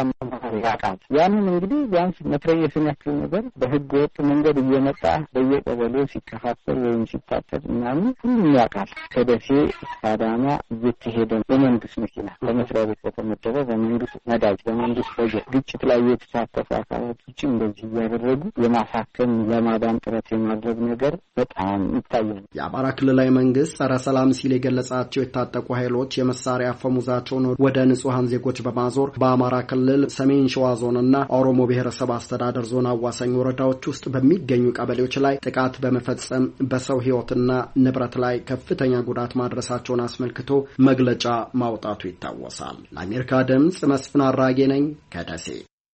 ያቃል። ያንን እንግዲህ ቢያንስ መትረየስን ያክል ነገር በህገ ወጥ መንገድ እየመጣ በየቀበሌው ሲከፋፈል ወይም ሲታጠቅ ምናምን ሁሉም ያቃል። ከደሴ እስከ አዳማ እየተሄደ በመንግስት መኪና በመስሪያ ቤት በተመደበ በመንግስት ነዳጅ በመንግስት በጀት ግጭት ላይ የተሳተፉ አካላቶች እንደዚህ እያደረጉ የማሳከም የማዳን ጥረት የማድረግ ነገር በጣም ይታያል። የአማራ ክልላዊ መንግስት ጸረ ሰላም ሲል የገለጻቸው የታጠቁ ኃይሎች የመሳሪያ አፈሙዛቸውን ወደ ንጹሃን ዜጎች በማዞር በአማራ ክልል ሰሜን ሸዋ ዞንና ኦሮሞ ብሔረሰብ አስተዳደር ዞን አዋሳኝ ወረዳዎች ውስጥ በሚገኙ ቀበሌዎች ላይ ጥቃት በመፈጸም በሰው ህይወትና ንብረት ላይ ከፍተኛ ጉዳት ማድረሳቸውን አስመልክቶ መግለጫ ማውጣቱ ይታወሳል። ለአሜሪካ ድምጽ መስፍን አራጌ ነኝ ከደሴ።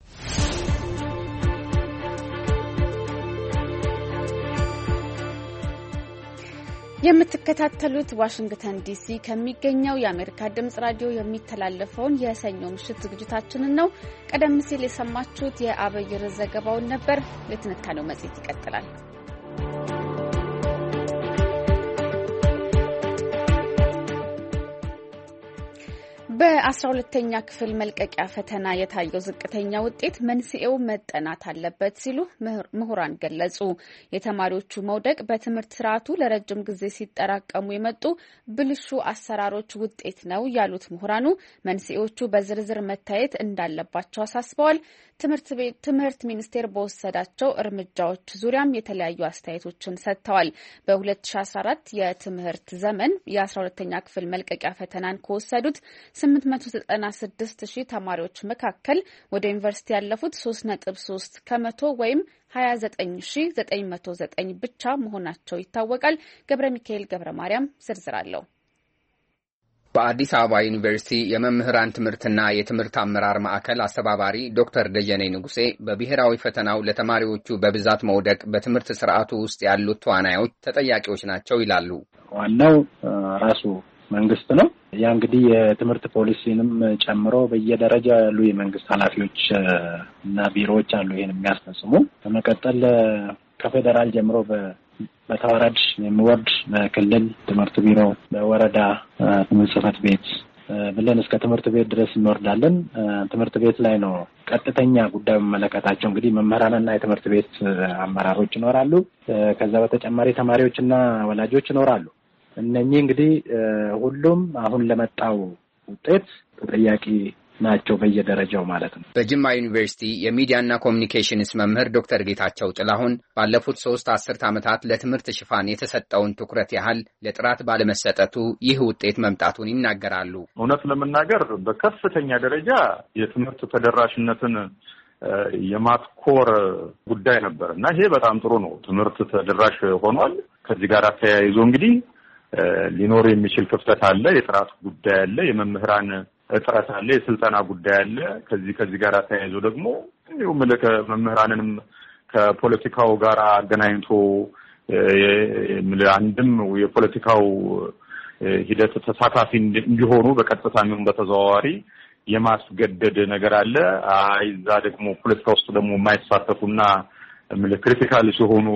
የምትከታተሉት ዋሽንግተን ዲሲ ከሚገኘው የአሜሪካ ድምጽ ራዲዮ የሚተላለፈውን የሰኞ ምሽት ዝግጅታችንን ነው። ቀደም ሲል የሰማችሁት የአበይር ዘገባውን ነበር። የትንታኔው መጽሔት ይቀጥላል። በአስራ ሁለተኛ ክፍል መልቀቂያ ፈተና የታየው ዝቅተኛ ውጤት መንስኤው መጠናት አለበት ሲሉ ምሁራን ገለጹ። የተማሪዎቹ መውደቅ በትምህርት ስርዓቱ ለረጅም ጊዜ ሲጠራቀሙ የመጡ ብልሹ አሰራሮች ውጤት ነው ያሉት ምሁራኑ መንስኤዎቹ በዝርዝር መታየት እንዳለባቸው አሳስበዋል። ትምህርት ቤት ትምህርት ሚኒስቴር በወሰዳቸው እርምጃዎች ዙሪያም የተለያዩ አስተያየቶችን ሰጥተዋል። በ2014 የትምህርት ዘመን የአስራ ሁለተኛ ክፍል መልቀቂያ ፈተናን ከወሰዱት ስምንት መቶ ዘጠና ስድስት ሺህ ተማሪዎች መካከል ወደ ዩኒቨርሲቲ ያለፉት ሶስት ነጥብ ሶስት ከመቶ ወይም ሀያ ዘጠኝ ሺህ ዘጠኝ መቶ ዘጠኝ ብቻ መሆናቸው ይታወቃል። ገብረ ሚካኤል ገብረ ማርያም ዝርዝር አለው። በአዲስ አበባ ዩኒቨርሲቲ የመምህራን ትምህርትና የትምህርት አመራር ማዕከል አስተባባሪ ዶክተር ደጀኔ ንጉሴ በብሔራዊ ፈተናው ለተማሪዎቹ በብዛት መውደቅ በትምህርት ስርዓቱ ውስጥ ያሉት ተዋናዮች ተጠያቂዎች ናቸው ይላሉ። ዋናው ራሱ መንግስት ነው። ያ እንግዲህ የትምህርት ፖሊሲንም ጨምሮ በየደረጃው ያሉ የመንግስት ኃላፊዎች እና ቢሮዎች አሉ ይሄን የሚያስፈጽሙ። በመቀጠል ከፌደራል ጀምሮ በተዋረድ የሚወርድ በክልል ትምህርት ቢሮ፣ በወረዳ ትምህርት ጽሕፈት ቤት ብለን እስከ ትምህርት ቤት ድረስ እንወርዳለን። ትምህርት ቤት ላይ ነው ቀጥተኛ ጉዳዩ መመለከታቸው እንግዲህ መምህራንና የትምህርት ቤት አመራሮች ይኖራሉ። ከዛ በተጨማሪ ተማሪዎችና ወላጆች ይኖራሉ። እነኚህ እንግዲህ ሁሉም አሁን ለመጣው ውጤት ተጠያቂ ናቸው በየደረጃው ማለት ነው። በጅማ ዩኒቨርሲቲ የሚዲያና ኮሚኒኬሽንስ መምህር ዶክተር ጌታቸው ጥላሁን ባለፉት ሶስት አስርት ዓመታት ለትምህርት ሽፋን የተሰጠውን ትኩረት ያህል ለጥራት ባለመሰጠቱ ይህ ውጤት መምጣቱን ይናገራሉ። እውነት ለመናገር በከፍተኛ ደረጃ የትምህርት ተደራሽነትን የማትኮር ጉዳይ ነበር እና ይሄ በጣም ጥሩ ነው። ትምህርት ተደራሽ ሆኗል። ከዚህ ጋር ተያይዞ እንግዲህ ሊኖር የሚችል ክፍተት አለ። የጥራት ጉዳይ አለ። የመምህራን እጥረት አለ። የስልጠና ጉዳይ አለ። ከዚህ ከዚህ ጋር ተያይዞ ደግሞ እንዲሁም መምህራንንም ከፖለቲካው ጋር አገናኝቶ አንድም የፖለቲካው ሂደት ተሳታፊ እንዲሆኑ በቀጥታም ይሁን በተዘዋዋሪ የማስገደድ ነገር አለ። አይዛ ደግሞ ፖለቲካ ውስጥ ደግሞ የማይሳተፉና ክሪቲካል ሲሆኑ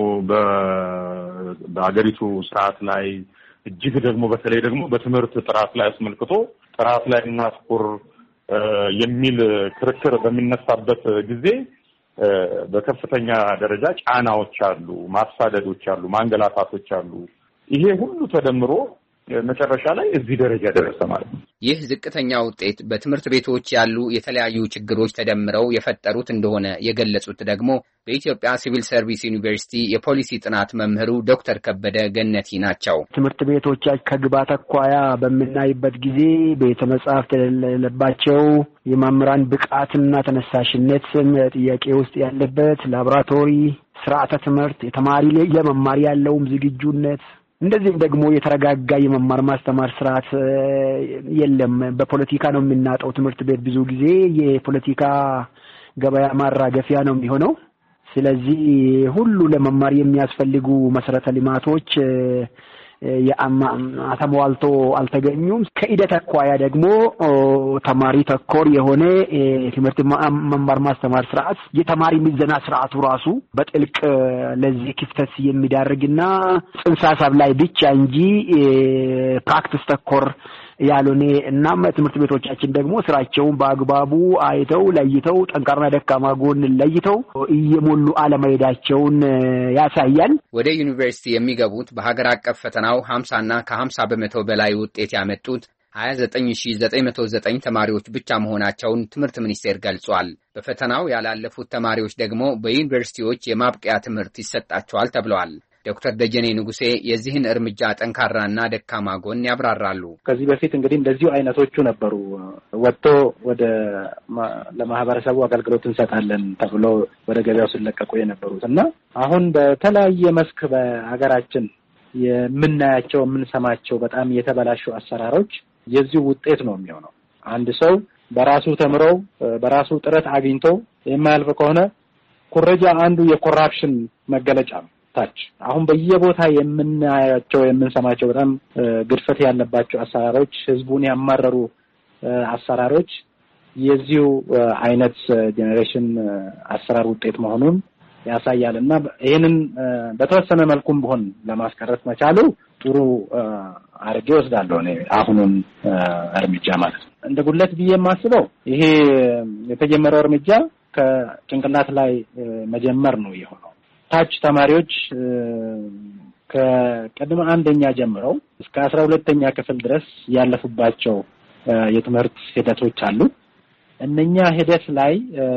በአገሪቱ ስርዓት ላይ እጅግ ደግሞ በተለይ ደግሞ በትምህርት ጥራት ላይ አስመልክቶ ጥራት ላይ እናትኩር የሚል ክርክር በሚነሳበት ጊዜ በከፍተኛ ደረጃ ጫናዎች አሉ፣ ማሳደዶች አሉ፣ ማንገላታቶች አሉ። ይሄ ሁሉ ተደምሮ መጨረሻ ላይ እዚህ ደረጃ ደረሰ ማለት ነው። ይህ ዝቅተኛ ውጤት በትምህርት ቤቶች ያሉ የተለያዩ ችግሮች ተደምረው የፈጠሩት እንደሆነ የገለጹት ደግሞ በኢትዮጵያ ሲቪል ሰርቪስ ዩኒቨርሲቲ የፖሊሲ ጥናት መምህሩ ዶክተር ከበደ ገነቲ ናቸው። ትምህርት ቤቶቻችን ከግብዓት አኳያ በምናይበት ጊዜ ቤተ መጻሕፍት የሌለባቸው፣ የመምህራን ብቃትና ተነሳሽነት ጥያቄ ውስጥ ያለበት፣ ላቦራቶሪ፣ ስርዓተ ትምህርት፣ የተማሪ ለመማር ያለውም ዝግጁነት እንደዚህ ደግሞ የተረጋጋ የመማር ማስተማር ስርዓት የለም። በፖለቲካ ነው የምናጠው። ትምህርት ቤት ብዙ ጊዜ የፖለቲካ ገበያ ማራገፊያ ነው የሚሆነው። ስለዚህ ሁሉ ለመማር የሚያስፈልጉ መሰረተ ልማቶች አተሟልቶ አልተገኙም። ከሂደት አኳያ ደግሞ ተማሪ ተኮር የሆነ ትምህርት መማር ማስተማር ስርዓት የተማሪ ምዘና ስርዓቱ ራሱ በጥልቅ ለዚህ ክፍተት የሚዳርግና ጽንሰ ሀሳብ ላይ ብቻ እንጂ ፕራክቲስ ተኮር ያሉኔ እና ትምህርት ቤቶቻችን ደግሞ ስራቸውን በአግባቡ አይተው ለይተው ጠንካራና ደካማ ጎን ለይተው እየሞሉ አለማይዳቸውን ያሳያል። ወደ ዩኒቨርሲቲ የሚገቡት በሀገር አቀፍ ፈተናው ሀምሳ እና ከሀምሳ በመቶ በላይ ውጤት ያመጡት ሀያ ዘጠኝ ሺህ ዘጠኝ መቶ ዘጠኝ ተማሪዎች ብቻ መሆናቸውን ትምህርት ሚኒስቴር ገልጿል። በፈተናው ያላለፉት ተማሪዎች ደግሞ በዩኒቨርሲቲዎች የማብቂያ ትምህርት ይሰጣቸዋል ተብለዋል። ዶክተር ደጀኔ ንጉሴ የዚህን እርምጃ ጠንካራና ደካማ ጎን ያብራራሉ። ከዚህ በፊት እንግዲህ እንደዚሁ አይነቶቹ ነበሩ። ወጥቶ ወደ ለማህበረሰቡ አገልግሎት እንሰጣለን ተብሎ ወደ ገበያው ሲለቀቁ የነበሩት እና አሁን በተለያየ መስክ በሀገራችን የምናያቸው የምንሰማቸው በጣም የተበላሹ አሰራሮች የዚህ ውጤት ነው የሚሆነው። አንድ ሰው በራሱ ተምረው በራሱ ጥረት አግኝቶ የማያልፍ ከሆነ ኩረጃ አንዱ የኮራፕሽን መገለጫ ነው። ታች አሁን በየቦታ የምናያቸው የምንሰማቸው በጣም ግድፈት ያለባቸው አሰራሮች፣ ህዝቡን ያማረሩ አሰራሮች የዚሁ አይነት ጄኔሬሽን አሰራር ውጤት መሆኑን ያሳያልና ይሄንን በተወሰነ መልኩም ቢሆን ለማስቀረት መቻሉ ጥሩ አርጌ ወስዳለሁ እኔ አሁኑን እርምጃ ማለት ነው። እንደ ጉለት ብዬ የማስበው ይሄ የተጀመረው እርምጃ ከጭንቅላት ላይ መጀመር ነው የሆነው። ታች ተማሪዎች ከቀድሞ አንደኛ ጀምረው እስከ አስራ ሁለተኛ ክፍል ድረስ ያለፉባቸው የትምህርት ሂደቶች አሉ። እነኛ ሂደት ላይ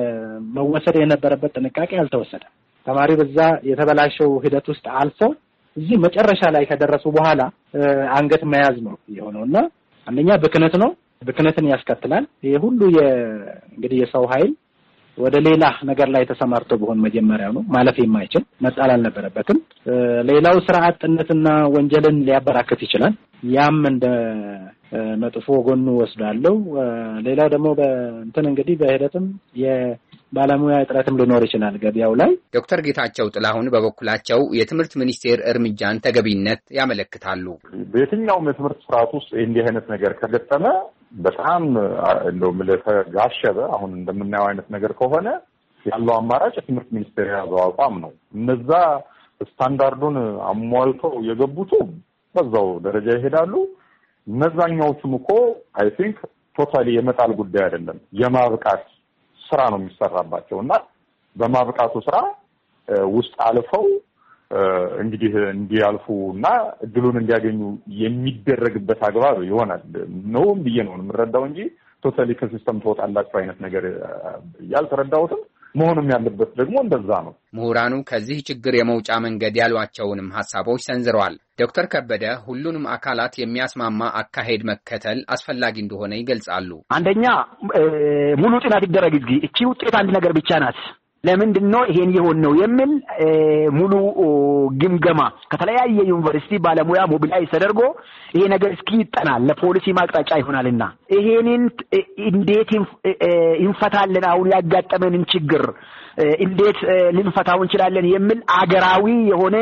መወሰድ የነበረበት ጥንቃቄ አልተወሰደም። ተማሪ በዛ የተበላሸው ሂደት ውስጥ አልፎ እዚህ መጨረሻ ላይ ከደረሱ በኋላ አንገት መያዝ ነው የሆነውና አንደኛ ብክነት ነው፣ ብክነትን ያስከትላል። ይሄ ሁሉ እንግዲህ የሰው ኃይል ወደ ሌላ ነገር ላይ ተሰማርቶ ቢሆን መጀመሪያው ነው ማለፍ የማይችል መጣል አልነበረበትም። ሌላው ስራ አጥነትና ወንጀልን ሊያበራክት ይችላል። ያም እንደ መጥፎ ጎኑ ወስዳለው። ሌላው ደግሞ በእንትን እንግዲህ በሂደትም የባለሙያ እጥረትም ሊኖር ይችላል ገበያው ላይ። ዶክተር ጌታቸው ጥላሁን በበኩላቸው የትምህርት ሚኒስቴር እርምጃን ተገቢነት ያመለክታሉ። በየትኛውም የትምህርት ስርዓት ውስጥ እንዲህ አይነት ነገር ከገጠመ በጣም እንደው ለተጋሸበ አሁን እንደምናየው አይነት ነገር ከሆነ ያለው አማራጭ የትምህርት ሚኒስቴር ያዘው አቋም ነው። እነዛ ስታንዳርዱን አሟልተው የገቡት በዛው ደረጃ ይሄዳሉ። እነዛኛዎቹም እኮ አይ ቲንክ ቶታሊ የመጣል ጉዳይ አይደለም፣ የማብቃት ስራ ነው የሚሰራባቸውና በማብቃቱ ስራ ውስጥ አልፈው እንግዲህ እንዲያልፉና እድሉን እንዲያገኙ የሚደረግበት አግባብ ይሆናል ነው ብዬ ነው የምረዳው እንጂ ቶታሊ ከሲስተም ተወጣላችሁ አይነት ነገር ያልተረዳውትም መሆኑም ያለበት ደግሞ እንደዛ ነው። ምሁራኑ ከዚህ ችግር የመውጫ መንገድ ያሏቸውንም ሐሳቦች ሰንዝረዋል። ዶክተር ከበደ ሁሉንም አካላት የሚያስማማ አካሄድ መከተል አስፈላጊ እንደሆነ ይገልጻሉ። አንደኛ ሙሉ ጥናት ይደረግ። እቺ ውጤት አንድ ነገር ብቻ ናት። ለምንድነው ይሄን ይሆን ነው የሚል ሙሉ ግምገማ ከተለያየ ዩኒቨርሲቲ ባለሙያ ሞቢላይዝ ተደርጎ ይሄ ነገር እስኪ ይጠናል ለፖሊሲ ማቅጣጫ ይሆናልና ይሄንን እንዴት እንፈታለን አሁን ያጋጠመንን ችግር እንዴት ልንፈታው እንችላለን የሚል አገራዊ የሆነ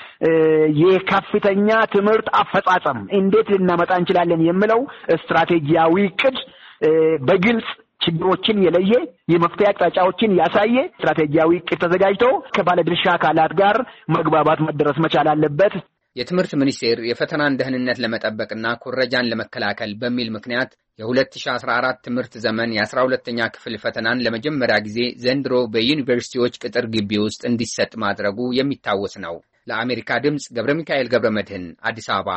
የከፍተኛ ትምህርት አፈጻጸም እንዴት ልናመጣ እንችላለን የሚለው ስትራቴጂያዊ ቅድ በግልጽ ችግሮችን የለየ የመፍትሄ አቅጣጫዎችን ያሳየ ስትራቴጂያዊ ቅድ ተዘጋጅቶ ከባለድርሻ አካላት ጋር መግባባት መደረስ መቻል አለበት። የትምህርት ሚኒስቴር የፈተናን ደህንነት ለመጠበቅና ኩረጃን ለመከላከል በሚል ምክንያት የ2014 ትምህርት ዘመን የአስራ ሁለተኛ ክፍል ፈተናን ለመጀመሪያ ጊዜ ዘንድሮ በዩኒቨርሲቲዎች ቅጥር ግቢ ውስጥ እንዲሰጥ ማድረጉ የሚታወስ ነው። ለአሜሪካ ድምጽ ገብረ ሚካኤል ገብረ መድህን አዲስ አበባ።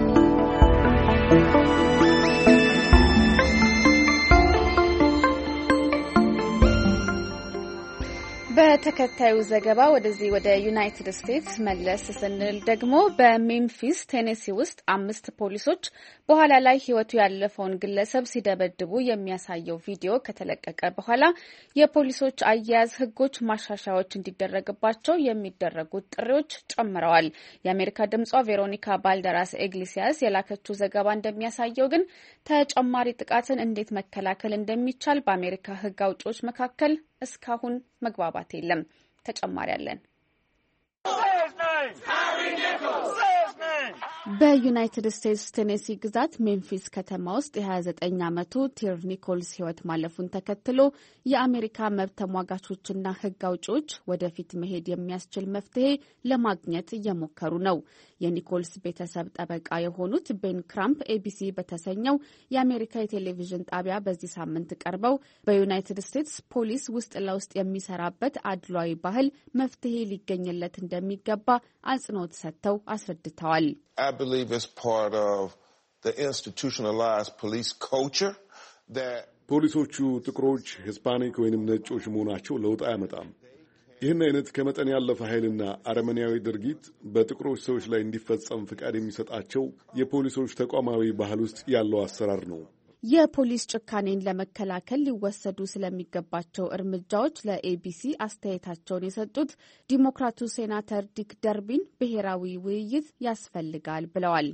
በተከታዩ ዘገባ ወደዚህ ወደ ዩናይትድ ስቴትስ መለስ ስንል ደግሞ በሜምፊስ ቴኔሲ ውስጥ አምስት ፖሊሶች በኋላ ላይ ሕይወቱ ያለፈውን ግለሰብ ሲደበድቡ የሚያሳየው ቪዲዮ ከተለቀቀ በኋላ የፖሊሶች አያያዝ ሕጎች ማሻሻያዎች እንዲደረግባቸው የሚደረጉት ጥሪዎች ጨምረዋል። የአሜሪካ ድምጿ ቬሮኒካ ባልደራስ ኢግሊሲያስ የላከችው ዘገባ እንደሚያሳየው ግን ተጨማሪ ጥቃትን እንዴት መከላከል እንደሚቻል በአሜሪካ ሕግ አውጪዎች መካከል እስካሁን መግባባት የለም። ተጨማሪ አለን። በዩናይትድ ስቴትስ ቴኔሲ ግዛት ሜምፊስ ከተማ ውስጥ የ29 ዓመቱ ቲር ኒኮልስ ሕይወት ማለፉን ተከትሎ የአሜሪካ መብት ተሟጋቾችና ሕግ አውጪዎች ወደፊት መሄድ የሚያስችል መፍትሄ ለማግኘት እየሞከሩ ነው። የኒኮልስ ቤተሰብ ጠበቃ የሆኑት ቤን ክራምፕ ኤቢሲ በተሰኘው የአሜሪካ የቴሌቪዥን ጣቢያ በዚህ ሳምንት ቀርበው በዩናይትድ ስቴትስ ፖሊስ ውስጥ ለውስጥ የሚሰራበት አድሏዊ ባህል መፍትሄ ሊገኝለት እንደሚገባ አጽንኦት ሰጥተው አስረድተዋል። I believe it's part of the institutionalized police culture that ፖሊሶቹ ጥቁሮች፣ ሂስፓኒክ ወይንም ነጮች መሆናቸው ለውጥ አያመጣም። ይህን አይነት ከመጠን ያለፈ ኃይልና አረመኔያዊ ድርጊት በጥቁሮች ሰዎች ላይ እንዲፈጸም ፍቃድ የሚሰጣቸው የፖሊሶች ተቋማዊ ባህል ውስጥ ያለው አሰራር ነው። የፖሊስ ጭካኔን ለመከላከል ሊወሰዱ ስለሚገባቸው እርምጃዎች ለኤቢሲ አስተያየታቸውን የሰጡት ዲሞክራቱ ሴናተር ዲክ ደርቢን ብሔራዊ ውይይት ያስፈልጋል ብለዋል።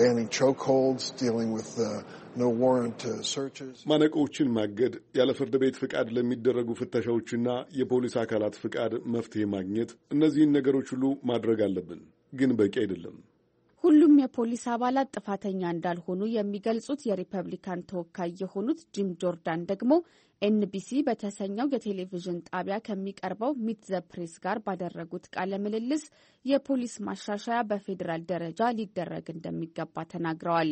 ማነቆችን ማገድ፣ ያለ ፍርድ ቤት ፍቃድ ለሚደረጉ ፍተሻዎችና የፖሊስ አካላት ፍቃድ መፍትሄ ማግኘት፣ እነዚህን ነገሮች ሁሉ ማድረግ አለብን፣ ግን በቂ አይደለም። ሁሉም የፖሊስ አባላት ጥፋተኛ እንዳልሆኑ የሚገልጹት የሪፐብሊካን ተወካይ የሆኑት ጂም ጆርዳን ደግሞ ኤንቢሲ በተሰኘው የቴሌቪዥን ጣቢያ ከሚቀርበው ሚት ዘ ፕሬስ ጋር ባደረጉት ቃለ ምልልስ የፖሊስ ማሻሻያ በፌዴራል ደረጃ ሊደረግ እንደሚገባ ተናግረዋል።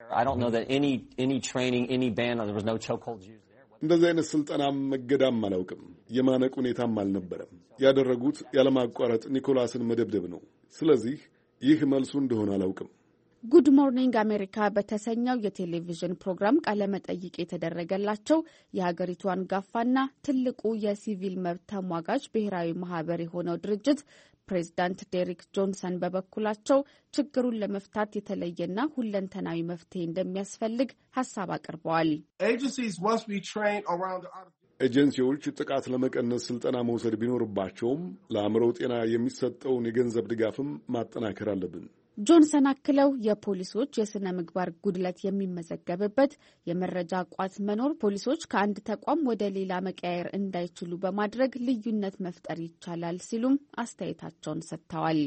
እንደዚህ አይነት ስልጠናም መገዳም አላውቅም። የማነቅ ሁኔታም አልነበረም። ያደረጉት ያለማቋረጥ ኒኮላስን መደብደብ ነው። ስለዚህ ይህ መልሱ እንደሆነ አላውቅም። ጉድ ሞርኒንግ አሜሪካ በተሰኘው የቴሌቪዥን ፕሮግራም ቃለመጠይቅ የተደረገላቸው የሀገሪቱ አንጋፋና ትልቁ የሲቪል መብት ተሟጋጅ ብሔራዊ ማህበር የሆነው ድርጅት ፕሬዚዳንት ዴሪክ ጆንሰን በበኩላቸው ችግሩን ለመፍታት የተለየና ሁለንተናዊ መፍትሄ እንደሚያስፈልግ ሀሳብ አቅርበዋል። ኤጀንሲዎች ጥቃት ለመቀነስ ስልጠና መውሰድ ቢኖርባቸውም ለአእምሮ ጤና የሚሰጠውን የገንዘብ ድጋፍም ማጠናከር አለብን። ጆንሰን አክለው የፖሊሶች የስነ ምግባር ጉድለት የሚመዘገብበት የመረጃ ቋት መኖር ፖሊሶች ከአንድ ተቋም ወደ ሌላ መቀያየር እንዳይችሉ በማድረግ ልዩነት መፍጠር ይቻላል ሲሉም አስተያየታቸውን ሰጥተዋል።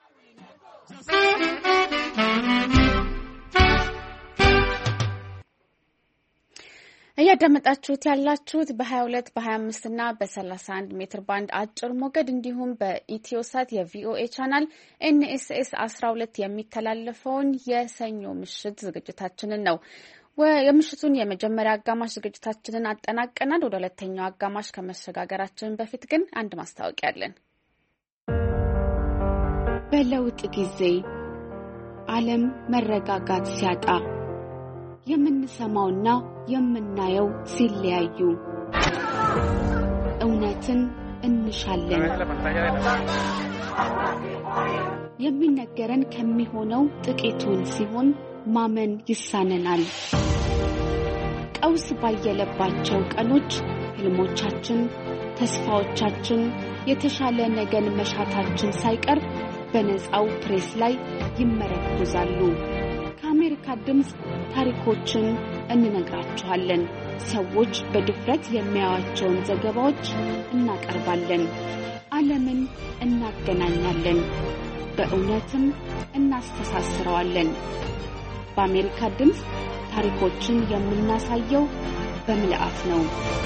እያዳመጣችሁት ያላችሁት በሀያ ሁለት በሀያ አምስት እና በሰላሳ አንድ ሜትር ባንድ አጭር ሞገድ እንዲሁም በኢትዮሳት የቪኦኤ ቻናል ኤንኤስኤስ አስራ ሁለት የሚተላለፈውን የሰኞ ምሽት ዝግጅታችንን ነው። የምሽቱን የመጀመሪያ አጋማሽ ዝግጅታችንን አጠናቀናል። ወደ ሁለተኛው አጋማሽ ከመሸጋገራችን በፊት ግን አንድ ማስታወቂያ አለን። በለውጥ ጊዜ ዓለም መረጋጋት ሲያጣ የምንሰማውና የምናየው ሲለያዩ እውነትን እንሻለን። የሚነገረን ከሚሆነው ጥቂቱን ሲሆን ማመን ይሳነናል። ቀውስ ባየለባቸው ቀኖች ህልሞቻችን፣ ተስፋዎቻችን፣ የተሻለ ነገን መሻታችን ሳይቀር በነፃው ፕሬስ ላይ ይመረኮዛሉ። ከአሜሪካ ድምፅ ታሪኮችን እንነግራችኋለን። ሰዎች በድፍረት የሚያዩዋቸውን ዘገባዎች እናቀርባለን። ዓለምን እናገናኛለን፣ በእውነትም እናስተሳስረዋለን። በአሜሪካ ድምፅ ታሪኮችን የምናሳየው በምልአት ነው።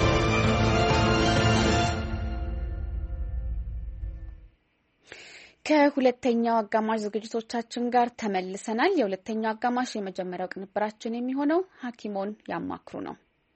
ከሁለተኛው አጋማሽ ዝግጅቶቻችን ጋር ተመልሰናል። የሁለተኛው አጋማሽ የመጀመሪያው ቅንብራችን የሚሆነው ሐኪሞን ያማክሩ ነው።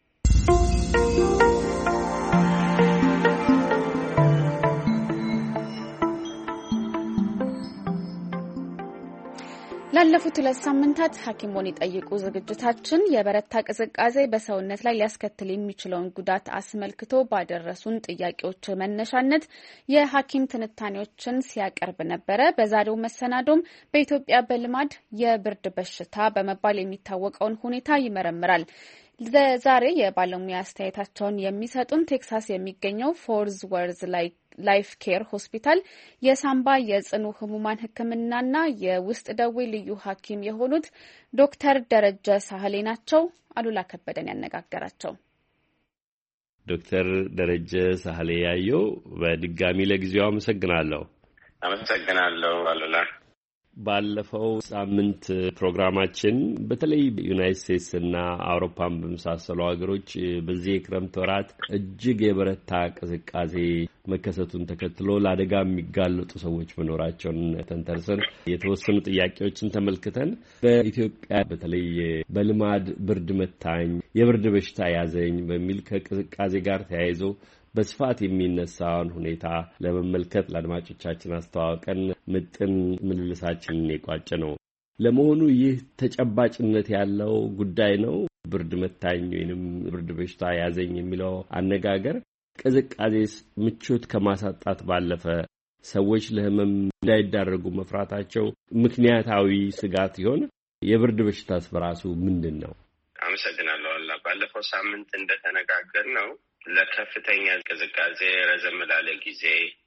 ላለፉት ሁለት ሳምንታት ሐኪሞን ይጠይቁ ዝግጅታችን የበረታ ቅዝቃዜ በሰውነት ላይ ሊያስከትል የሚችለውን ጉዳት አስመልክቶ ባደረሱን ጥያቄዎች መነሻነት የሐኪም ትንታኔዎችን ሲያቀርብ ነበረ። በዛሬው መሰናዶም በኢትዮጵያ በልማድ የብርድ በሽታ በመባል የሚታወቀውን ሁኔታ ይመረምራል። ዛሬ የባለሙያ አስተያየታቸውን የሚሰጡን ቴክሳስ የሚገኘው ፎርዝ ወርዝ ላይ ላይፍ ኬር ሆስፒታል የሳምባ የጽኑ ህሙማን ሕክምናና የውስጥ ደዌ ልዩ ሐኪም የሆኑት ዶክተር ደረጀ ሳህሌ ናቸው። አሉላ ከበደን ያነጋገራቸው። ዶክተር ደረጀ ሳህሌ ያየው በድጋሚ ለጊዜው አመሰግናለሁ። አመሰግናለሁ አሉላ። ባለፈው ሳምንት ፕሮግራማችን በተለይ ዩናይትድ ስቴትስ እና አውሮፓን በመሳሰሉ ሀገሮች በዚህ ክረምት ወራት እጅግ የበረታ ቅዝቃዜ መከሰቱን ተከትሎ ለአደጋ የሚጋለጡ ሰዎች መኖራቸውን ተንተርሰን የተወሰኑ ጥያቄዎችን ተመልክተን በኢትዮጵያ በተለይ በልማድ ብርድ መታኝ፣ የብርድ በሽታ ያዘኝ በሚል ከቅዝቃዜ ጋር ተያይዞ በስፋት የሚነሳውን ሁኔታ ለመመልከት ለአድማጮቻችን አስተዋውቀን ምጥን ምልልሳችንን የቋጨ ነው። ለመሆኑ ይህ ተጨባጭነት ያለው ጉዳይ ነው? ብርድ መታኝ ወይንም ብርድ በሽታ ያዘኝ የሚለው አነጋገር ቅዝቃዜስ ምቾት ከማሳጣት ባለፈ ሰዎች ለህመም እንዳይዳረጉ መፍራታቸው ምክንያታዊ ስጋት ይሆን? የብርድ በሽታስ በራሱ ምንድን ነው? አመሰግናለሁ። አላ ባለፈው ሳምንት እንደተነጋገር ነው ለከፍተኛ ቅዝቃዜ ረዘም ላለ ጊዜ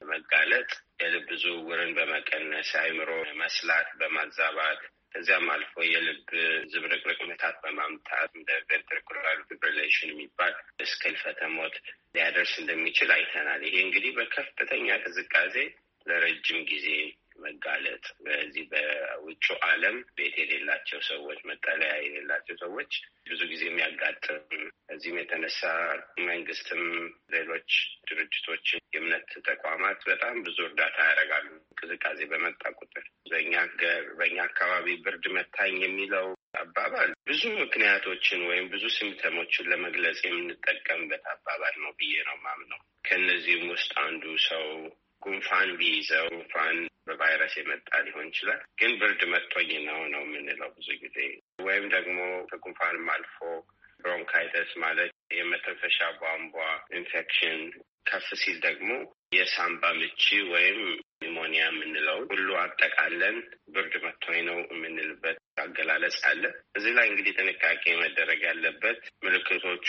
መጋለጥ የልብ ዝውውርን በመቀነስ አእምሮ መስላት በማዛባት ከዚያም አልፎ የልብ ዝብርቅርቅ ምታት በማምጣት እንደ ቬንትሪኩላር ፊብሪሌሽን የሚባል እስከ ህልፈተ ሞት ሊያደርስ እንደሚችል አይተናል። ይሄ እንግዲህ በከፍተኛ ቅዝቃዜ ለረጅም ጊዜ መጋለጥ በዚህ በውጭ ዓለም ቤት የሌላቸው ሰዎች፣ መጠለያ የሌላቸው ሰዎች ብዙ ጊዜ የሚያጋጥም። እዚህም የተነሳ መንግስትም ሌሎች ድርጅቶች፣ የእምነት ተቋማት በጣም ብዙ እርዳታ ያደርጋሉ ቅዝቃዜ በመጣ ቁጥር። በእኛ ሀገር በእኛ አካባቢ ብርድ መታኝ የሚለው አባባል ብዙ ምክንያቶችን ወይም ብዙ ሲምፕተሞችን ለመግለጽ የምንጠቀምበት አባባል ነው ብዬ ነው ማምነው። ከእነዚህም ውስጥ አንዱ ሰው ጉንፋን ቢይዘው ጉንፋን በቫይረስ የመጣ ሊሆን ይችላል፣ ግን ብርድ መጥቶኝ ነው ነው የምንለው ብዙ ጊዜ። ወይም ደግሞ ከጉንፋንም አልፎ ብሮንካይተስ ማለት የመተንፈሻ ቧንቧ ኢንፌክሽን፣ ከፍ ሲል ደግሞ የሳምባ ምች ወይም ኒሞኒያ የምንለው ሁሉ አጠቃለን ብርድ መጥቶኝ ነው የምንልበት አገላለጽ አለ። እዚህ ላይ እንግዲህ ጥንቃቄ መደረግ ያለበት ምልክቶቹ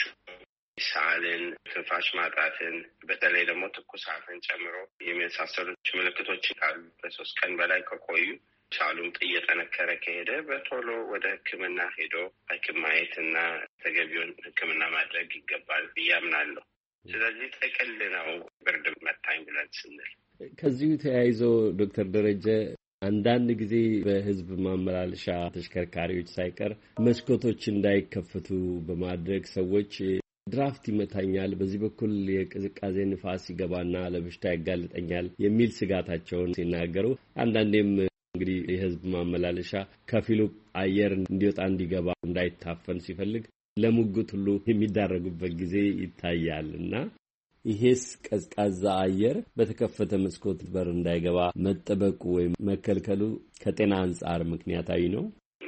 ሳልን፣ ትንፋሽ ማጣትን፣ በተለይ ደግሞ ትኩሳትን ጨምሮ የመሳሰሉት ምልክቶች ካሉ በሶስት ቀን በላይ ከቆዩ ሳሉም እየጠነከረ ከሄደ በቶሎ ወደ ሕክምና ሄዶ ሐኪም ማየት እና ተገቢውን ሕክምና ማድረግ ይገባል ብዬ አምናለሁ። ስለዚህ ጥቅል ነው ብርድ መታኝ ብለን ስንል። ከዚሁ ተያይዞ ዶክተር ደረጀ አንዳንድ ጊዜ በህዝብ ማመላለሻ ተሽከርካሪዎች ሳይቀር መስኮቶች እንዳይከፈቱ በማድረግ ሰዎች ድራፍት ይመታኛል፣ በዚህ በኩል የቅዝቃዜ ንፋስ ይገባና ለበሽታ ያጋልጠኛል የሚል ስጋታቸውን ሲናገሩ፣ አንዳንዴም እንግዲህ የህዝብ ማመላለሻ ከፊሉ አየር እንዲወጣ እንዲገባ እንዳይታፈን ሲፈልግ ለሙግት ሁሉ የሚዳረጉበት ጊዜ ይታያል እና ይሄስ ቀዝቃዛ አየር በተከፈተ መስኮት በር እንዳይገባ መጠበቁ ወይም መከልከሉ ከጤና አንጻር ምክንያታዊ ነው?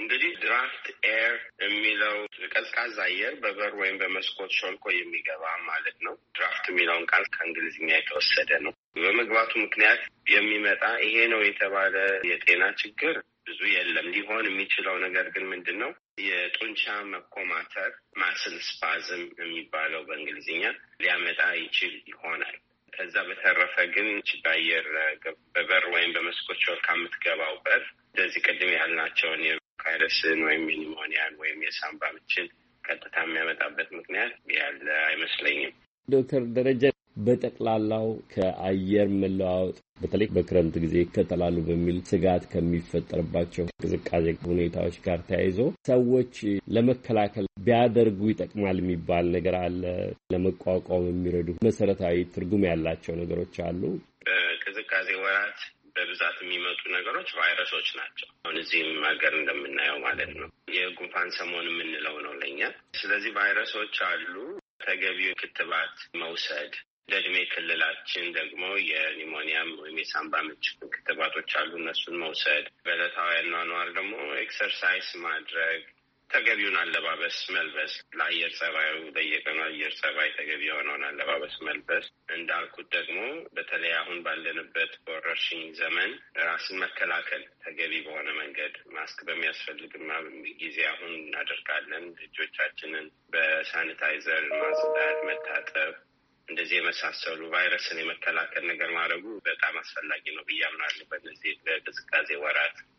የሚለው ቀዝቃዛ አየር በበር ወይም በመስኮት ሾልኮ የሚገባ ማለት ነው። ድራፍት የሚለውን ቃል ከእንግሊዝኛ የተወሰደ ነው። በመግባቱ ምክንያት የሚመጣ ይሄ ነው የተባለ የጤና ችግር ብዙ የለም። ሊሆን የሚችለው ነገር ግን ምንድን ነው? የጡንቻ መኮማተር ማስል ስፓዝም የሚባለው በእንግሊዝኛ ሊያመጣ ይችል ይሆናል። ከዛ በተረፈ ግን በአየር በበር ወይም በመስኮት ሾልካ የምትገባው በር እንደዚህ ቅድም ያልናቸውን ቫይረስን ወይም ኒሞኒያን ወይም የሳምባ ምችን ቀጥታ የሚያመጣበት ምክንያት ያለ አይመስለኝም። ዶክተር ደረጀ በጠቅላላው ከአየር መለዋወጥ በተለይ በክረምት ጊዜ ይከተላሉ በሚል ስጋት ከሚፈጠርባቸው ቅዝቃዜ ሁኔታዎች ጋር ተያይዞ ሰዎች ለመከላከል ቢያደርጉ ይጠቅማል የሚባል ነገር አለ? ለመቋቋም የሚረዱ መሰረታዊ ትርጉም ያላቸው ነገሮች አሉ? በቅዝቃዜ ወራት በብዛት የሚመጡ ነገሮች ቫይረሶች ናቸው። አሁን እዚህም ሀገር እንደምናየው ማለት ነው። የጉንፋን ሰሞን የምንለው ነው ለኛ። ስለዚህ ቫይረሶች አሉ። ተገቢው ክትባት መውሰድ፣ ለእድሜ ክልላችን ደግሞ የኒሞኒያም ወይም የሳምባ ምች ክትባቶች አሉ። እነሱን መውሰድ፣ በዕለታዊ አኗኗር ደግሞ ኤክሰርሳይዝ ማድረግ፣ ተገቢውን አለባበስ መልበስ፣ ለአየር ጸባዩ በየቀኑ አየር ጸባይ ተገቢ የሆነውን አለባበስ መልበስ። እንዳልኩት ደግሞ በተለይ አሁን ባለንበት በወረርሽኝ ዘመን ራስን መከላከል ተገቢ በሆነ መንገድ ማስክ በሚያስፈልግማ ጊዜ አሁን እናደርጋለን። እጆቻችንን በሳኒታይዘር ማጽዳት፣ መታጠብ፣ እንደዚህ የመሳሰሉ ቫይረስን የመከላከል ነገር ማድረጉ በጣም አስፈላጊ ነው ብዬ አምናለሁ በእነዚህ በቅዝቃዜ ወራት።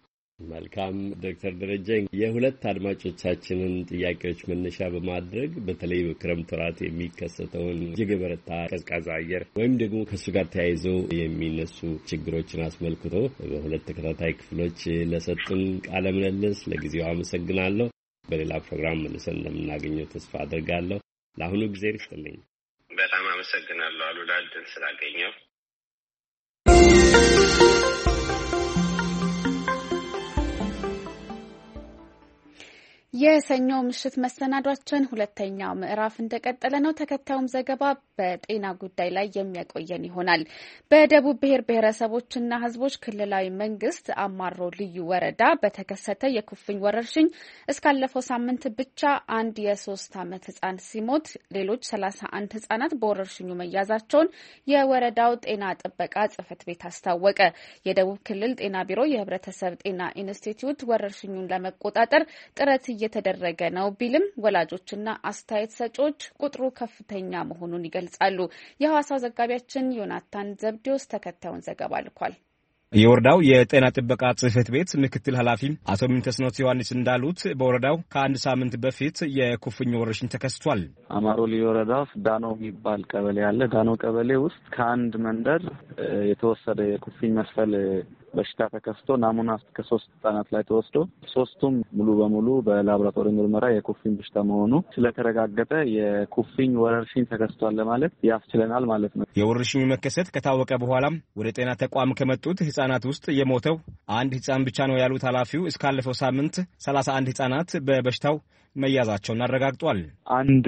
መልካም ዶክተር ደረጀ የሁለት አድማጮቻችንን ጥያቄዎች መነሻ በማድረግ በተለይ በክረምት ወራት የሚከሰተውን እጅግ የበረታ ቀዝቃዛ አየር ወይም ደግሞ ከሱ ጋር ተያይዞ የሚነሱ ችግሮችን አስመልክቶ በሁለት ተከታታይ ክፍሎች ለሰጡን ቃለ ምልልስ ለጊዜው አመሰግናለሁ። በሌላ ፕሮግራም መልሰን እንደምናገኘው ተስፋ አድርጋለሁ። ለአሁኑ ጊዜ ይስጥልኝ። በጣም አመሰግናለሁ አሉላ እድል ስላገኘው። የሰኞ ምሽት መሰናዷችን ሁለተኛው ምዕራፍ እንደቀጠለ ነው። ተከታዩም ዘገባ በጤና ጉዳይ ላይ የሚያቆየን ይሆናል። በደቡብ ብሔር ብሔረሰቦችና ሕዝቦች ክልላዊ መንግስት አማሮ ልዩ ወረዳ በተከሰተ የኩፍኝ ወረርሽኝ እስካለፈው ሳምንት ብቻ አንድ የሶስት ዓመት ህጻን ሲሞት ሌሎች ሰላሳ አንድ ህጻናት በወረርሽኙ መያዛቸውን የወረዳው ጤና ጥበቃ ጽሕፈት ቤት አስታወቀ። የደቡብ ክልል ጤና ቢሮ የህብረተሰብ ጤና ኢንስቲትዩት ወረርሽኙን ለመቆጣጠር ጥረት እየተደረገ ነው ቢልም ወላጆችና አስተያየት ሰጪዎች ቁጥሩ ከፍተኛ መሆኑን ይገልጻሉ። የሐዋሳው ዘጋቢያችን ዮናታን ዘብዴዎስ ተከታዩን ዘገባ ልኳል። የወረዳው የጤና ጥበቃ ጽሕፈት ቤት ምክትል ኃላፊ አቶ ምንተስኖት ዮሐንስ እንዳሉት በወረዳው ከአንድ ሳምንት በፊት የኩፍኝ ወረርሽኝ ተከስቷል። አማሮ ልዩ ወረዳ ውስጥ ዳኖ የሚባል ቀበሌ አለ። ዳኖ ቀበሌ ውስጥ ከአንድ መንደር የተወሰደ የኩፍኝ መስፈል በሽታ ተከስቶ ናሙና ከሶስት ህጻናት ላይ ተወስዶ ሶስቱም ሙሉ በሙሉ በላቦራቶሪ ምርመራ የኩፍኝ በሽታ መሆኑ ስለተረጋገጠ የኩፍኝ ወረርሽኝ ተከስቷል ለማለት ያስችለናል ማለት ነው። የወረርሽኙ መከሰት ከታወቀ በኋላ ወደ ጤና ተቋም ከመጡት ህጻናት ውስጥ የሞተው አንድ ህጻን ብቻ ነው ያሉት ኃላፊው እስካለፈው ሳምንት ሰላሳ አንድ ህጻናት በበሽታው መያዛቸውን አረጋግጧል። አንድ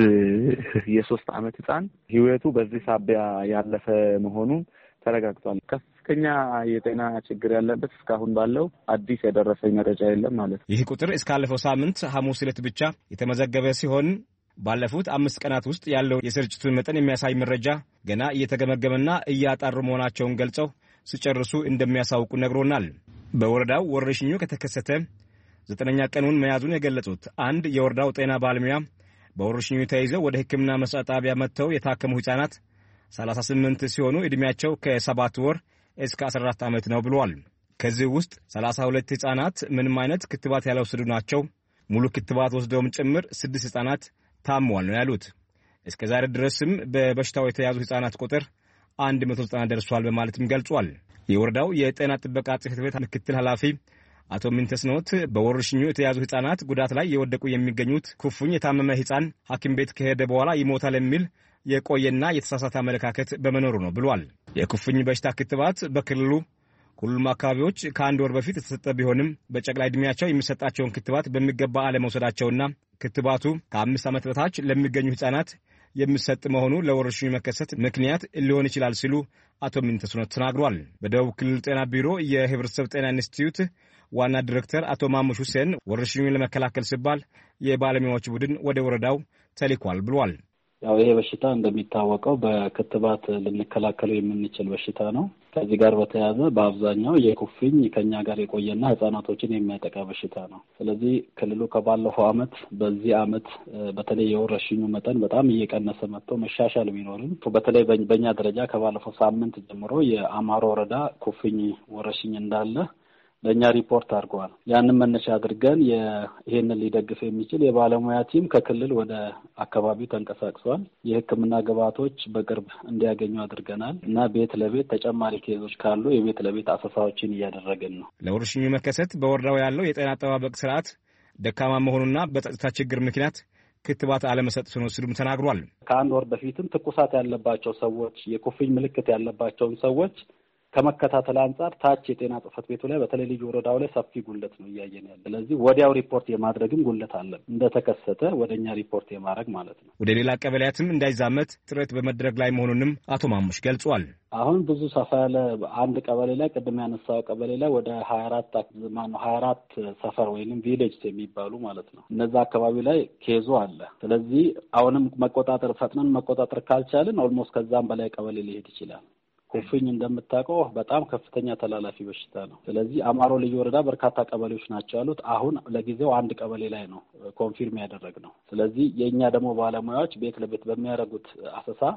የሶስት ዓመት ህጻን ህይወቱ በዚህ ሳቢያ ያለፈ መሆኑን ተረጋግጧል። ከፍተኛ የጤና ችግር ያለበት እስካሁን ባለው አዲስ የደረሰኝ መረጃ የለም ማለት ነው። ይህ ቁጥር እስካለፈው ሳምንት ሐሙስ ዕለት ብቻ የተመዘገበ ሲሆን ባለፉት አምስት ቀናት ውስጥ ያለው የስርጭቱን መጠን የሚያሳይ መረጃ ገና እየተገመገመና እያጣሩ መሆናቸውን ገልጸው ሲጨርሱ እንደሚያሳውቁ ነግሮናል። በወረዳው ወረርሽኙ ከተከሰተ ዘጠነኛ ቀኑን መያዙን የገለጹት አንድ የወረዳው ጤና ባለሙያ በወረርሽኙ ተይዘው ወደ ሕክምና መስጫ ጣቢያ መጥተው የታከሙ ህጻናት ሰላሳ ስምንት ሲሆኑ ዕድሜያቸው ከሰባት ወር እስከ አስራ አራት ዓመት ነው ብሏል። ከዚህ ውስጥ ሰላሳ ሁለት ህጻናት ምንም አይነት ክትባት ያልወሰዱ ናቸው። ሙሉ ክትባት ወስደውም ጭምር ስድስት ህጻናት ታመዋል ነው ያሉት። እስከ ዛሬ ድረስም በበሽታው የተያዙ ህጻናት ቁጥር አንድ መቶ ዘጠና ደርሷል በማለትም ገልጿል። የወረዳው የጤና ጥበቃ ጽሕፈት ቤት ምክትል ኃላፊ አቶ ምንተስኖት በወረርሽኙ የተያዙ ህጻናት ጉዳት ላይ የወደቁ የሚገኙት ኩፍኝ የታመመ ህጻን ሐኪም ቤት ከሄደ በኋላ ይሞታል የሚል የቆየና የተሳሳተ አመለካከት በመኖሩ ነው ብሏል። የኩፍኝ በሽታ ክትባት በክልሉ ሁሉም አካባቢዎች ከአንድ ወር በፊት የተሰጠ ቢሆንም በጨቅላ ዕድሜያቸው የሚሰጣቸውን ክትባት በሚገባ አለመውሰዳቸውና ክትባቱ ከአምስት ዓመት በታች ለሚገኙ ህጻናት የሚሰጥ መሆኑ ለወረርሽኙ መከሰት ምክንያት ሊሆን ይችላል ሲሉ አቶ ምንተስኖት ተናግሯል። በደቡብ ክልል ጤና ቢሮ የህብረተሰብ ጤና ኢንስቲትዩት ዋና ዲሬክተር አቶ ማሙሽ ሁሴን ወረርሽኙን ለመከላከል ሲባል የባለሙያዎች ቡድን ወደ ወረዳው ተልኳል ብሏል። ያው ይሄ በሽታ እንደሚታወቀው በክትባት ልንከላከለው የምንችል በሽታ ነው። ከዚህ ጋር በተያያዘ በአብዛኛው የኩፍኝ ከኛ ጋር የቆየና ህጻናቶችን የሚያጠቃ በሽታ ነው። ስለዚህ ክልሉ ከባለፈው አመት በዚህ አመት በተለይ የወረርሽኙ መጠን በጣም እየቀነሰ መጥቶ መሻሻል ቢኖርም በተለይ በእኛ ደረጃ ከባለፈው ሳምንት ጀምሮ የአማሮ ወረዳ ኩፍኝ ወረርሽኝ እንዳለ ለኛ ሪፖርት አድርገዋል። ያንን መነሻ አድርገን ይሄንን ሊደግፍ የሚችል የባለሙያ ቲም ከክልል ወደ አካባቢው ተንቀሳቅሷል። የህክምና ግብዓቶች በቅርብ እንዲያገኙ አድርገናል እና ቤት ለቤት ተጨማሪ ኬዞች ካሉ የቤት ለቤት አሰሳዎችን እያደረግን ነው። ለወረርሽኙ መከሰት በወረዳው ያለው የጤና አጠባበቅ ስርዓት ደካማ መሆኑና በጸጥታ ችግር ምክንያት ክትባት አለመሰጠቱ ነው ሲሉም ተናግሯል። ከአንድ ወር በፊትም ትኩሳት ያለባቸው ሰዎች፣ የኩፍኝ ምልክት ያለባቸውን ሰዎች ከመከታተል አንጻር ታች የጤና ጽሕፈት ቤቱ ላይ በተለይ ልዩ ወረዳው ላይ ሰፊ ጉለት ነው እያየን ያለ። ስለዚህ ወዲያው ሪፖርት የማድረግም ጉለት አለ። እንደተከሰተ ወደኛ ሪፖርት የማድረግ ማለት ነው። ወደ ሌላ ቀበሌያትም እንዳይዛመት ጥረት በመድረግ ላይ መሆኑንም አቶ ማሙሽ ገልጿል። አሁን ብዙ ሰፋ ያለ አንድ ቀበሌ ላይ ቅድም ያነሳው ቀበሌ ላይ ወደ ሀያ አራት ማነው ሀያ አራት ሰፈር ወይንም ቪሌጅ የሚባሉ ማለት ነው። እነዛ አካባቢ ላይ ኬዞ አለ። ስለዚህ አሁንም መቆጣጠር ፈጥነን መቆጣጠር ካልቻልን ኦልሞስት ከዛም በላይ ቀበሌ ሊሄድ ይችላል። ኩፍኝ እንደምታውቀው በጣም ከፍተኛ ተላላፊ በሽታ ነው። ስለዚህ አማሮ ልዩ ወረዳ በርካታ ቀበሌዎች ናቸው ያሉት። አሁን ለጊዜው አንድ ቀበሌ ላይ ነው ኮንፊርም ያደረግነው። ስለዚህ የእኛ ደግሞ ባለሙያዎች ቤት ለቤት በሚያደርጉት አሰሳ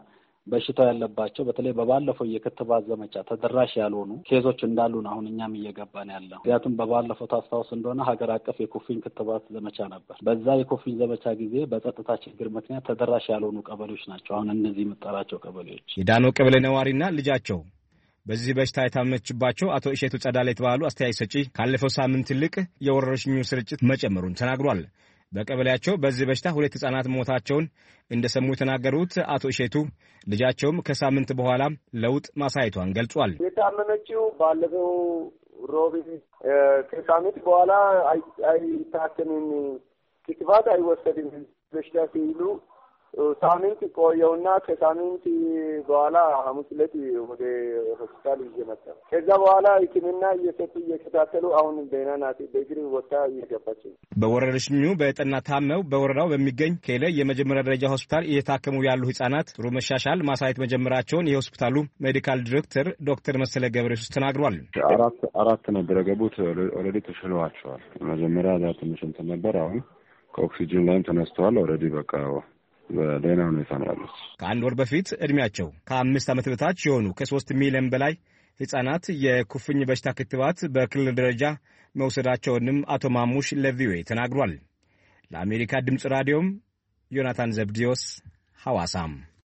በሽታው ያለባቸው በተለይ በባለፈው የክትባት ዘመቻ ተደራሽ ያልሆኑ ኬዞች እንዳሉ ነው አሁን እኛም እየገባን ያለው። ምክንያቱም በባለፈው ታስታውስ እንደሆነ ሀገር አቀፍ የኩፍኝ ክትባት ዘመቻ ነበር። በዛ የኩፍኝ ዘመቻ ጊዜ በጸጥታ ችግር ምክንያት ተደራሽ ያልሆኑ ቀበሌዎች ናቸው አሁን እነዚህ የምጠራቸው ቀበሌዎች። የዳኖ ቀበሌ ነዋሪና ልጃቸው በዚህ በሽታ የታመመችባቸው አቶ እሸቱ ጸዳለ የተባሉ አስተያየት ሰጪ ካለፈው ሳምንት ይልቅ የወረርሽኙ ስርጭት መጨመሩን ተናግሯል። በቀበሌያቸው በዚህ በሽታ ሁለት ህጻናት ሞታቸውን እንደሰሙ የተናገሩት አቶ እሸቱ ልጃቸውም ከሳምንት በኋላ ለውጥ ማሳየቷን ገልጿል። የታመመችው ባለፈው ሮብ ከሳምንት በኋላ አይታከምም፣ ክትባት አይወሰድም በሽታ ሲሉ ሳምንት ቆየውና ከሳምንት በኋላ ሐሙስ ዕለት ወደ ሆስፒታል እየመጣ ከዛ በኋላ ሕክምና እየሰጡ እየከታተሉ አሁን ደህና ናት። በእግር ወጣ እየገባች በወረርሽኙ በጠና ታመው በወረዳው በሚገኝ ኬለ የመጀመሪያ ደረጃ ሆስፒታል እየታከሙ ያሉ ህጻናት ጥሩ መሻሻል ማሳየት መጀመራቸውን የሆስፒታሉ ሜዲካል ዲሬክተር ዶክተር መሰለ ገብረየሱስ ተናግሯል። አራት አራት ነበር የገቡት ኦልሬዲ ተሽለዋቸዋል። መጀመሪያ ዛ ትንሽ እንትን ነበር። አሁን ከኦክሲጅን ላይም ተነስተዋል። ኦልሬዲ በቃ በደህና ሁኔታ ነው ያሉት። ከአንድ ወር በፊት እድሜያቸው ከአምስት ዓመት በታች የሆኑ ከሶስት ሚሊዮን በላይ ህጻናት የኩፍኝ በሽታ ክትባት በክልል ደረጃ መውሰዳቸውንም አቶ ማሙሽ ለቪኦኤ ተናግሯል። ለአሜሪካ ድምፅ ራዲዮም ዮናታን ዘብዲዮስ ሐዋሳም።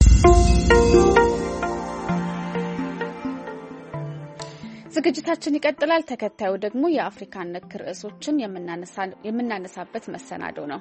ዝግጅታችን ይቀጥላል። ተከታዩ ደግሞ የአፍሪካ ነክ ርዕሶችን የምናነሳበት መሰናዶ ነው።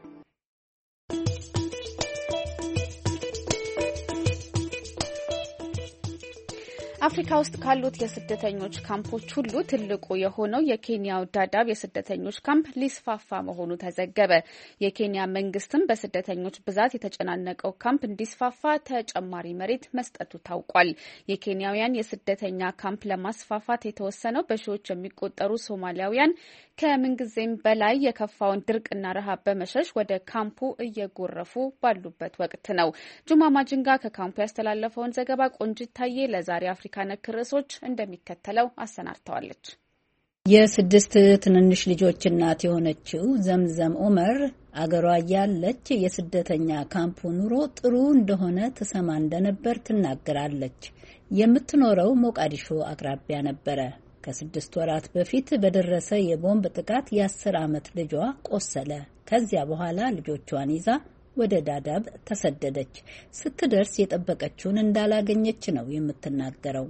አፍሪካ ውስጥ ካሉት የስደተኞች ካምፖች ሁሉ ትልቁ የሆነው የኬንያው ዳዳብ የስደተኞች ካምፕ ሊስፋፋ መሆኑ ተዘገበ። የኬንያ መንግስትም በስደተኞች ብዛት የተጨናነቀው ካምፕ እንዲስፋፋ ተጨማሪ መሬት መስጠቱ ታውቋል። የኬንያውያን የስደተኛ ካምፕ ለማስፋፋት የተወሰነው በሺዎች የሚቆጠሩ ሶማሊያውያን ከምንጊዜም በላይ የከፋውን ድርቅና ረሃብ በመሸሽ ወደ ካምፑ እየጎረፉ ባሉበት ወቅት ነው። ጁማ ማጅንጋ ከካምፑ ያስተላለፈውን ዘገባ ቆንጅት ታዬ ለዛሬ አፍሪካ ነክ ርዕሶች እንደሚከተለው አሰናድተዋለች። የስድስት ትንንሽ ልጆች እናት የሆነችው ዘምዘም ኡመር አገሯ ያለች የስደተኛ ካምፑ ኑሮ ጥሩ እንደሆነ ትሰማ እንደነበር ትናገራለች። የምትኖረው ሞቃዲሾ አቅራቢያ ነበረ። ከስድስት ወራት በፊት በደረሰ የቦምብ ጥቃት የአስር ዓመት ልጇ ቆሰለ። ከዚያ በኋላ ልጆቿን ይዛ ወደ ዳዳብ ተሰደደች። ስትደርስ የጠበቀችውን እንዳላገኘች ነው የምትናገረው።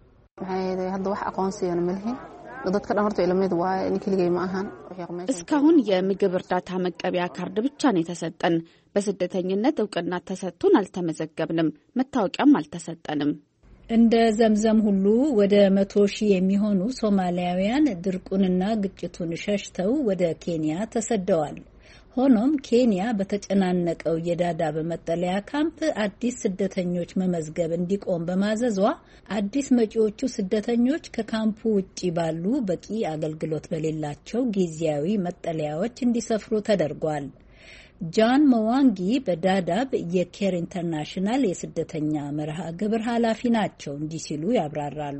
እስካሁን የምግብ እርዳታ መቀበያ ካርድ ብቻ ነው የተሰጠን። በስደተኝነት እውቅና ተሰጥቶን አልተመዘገብንም። መታወቂያም አልተሰጠንም። እንደ ዘምዘም ሁሉ ወደ መቶ ሺህ የሚሆኑ ሶማሊያውያን ድርቁንና ግጭቱን ሸሽተው ወደ ኬንያ ተሰደዋል። ሆኖም ኬንያ በተጨናነቀው የዳዳብ መጠለያ ካምፕ አዲስ ስደተኞች መመዝገብ እንዲቆም በማዘዟ አዲስ መጪዎቹ ስደተኞች ከካምፑ ውጪ ባሉ በቂ አገልግሎት በሌላቸው ጊዜያዊ መጠለያዎች እንዲሰፍሩ ተደርጓል። ጃን መዋንጊ በዳዳብ የኬር ኢንተርናሽናል የስደተኛ መርሃ ግብር ኃላፊ ናቸው። እንዲህ ሲሉ ያብራራሉ።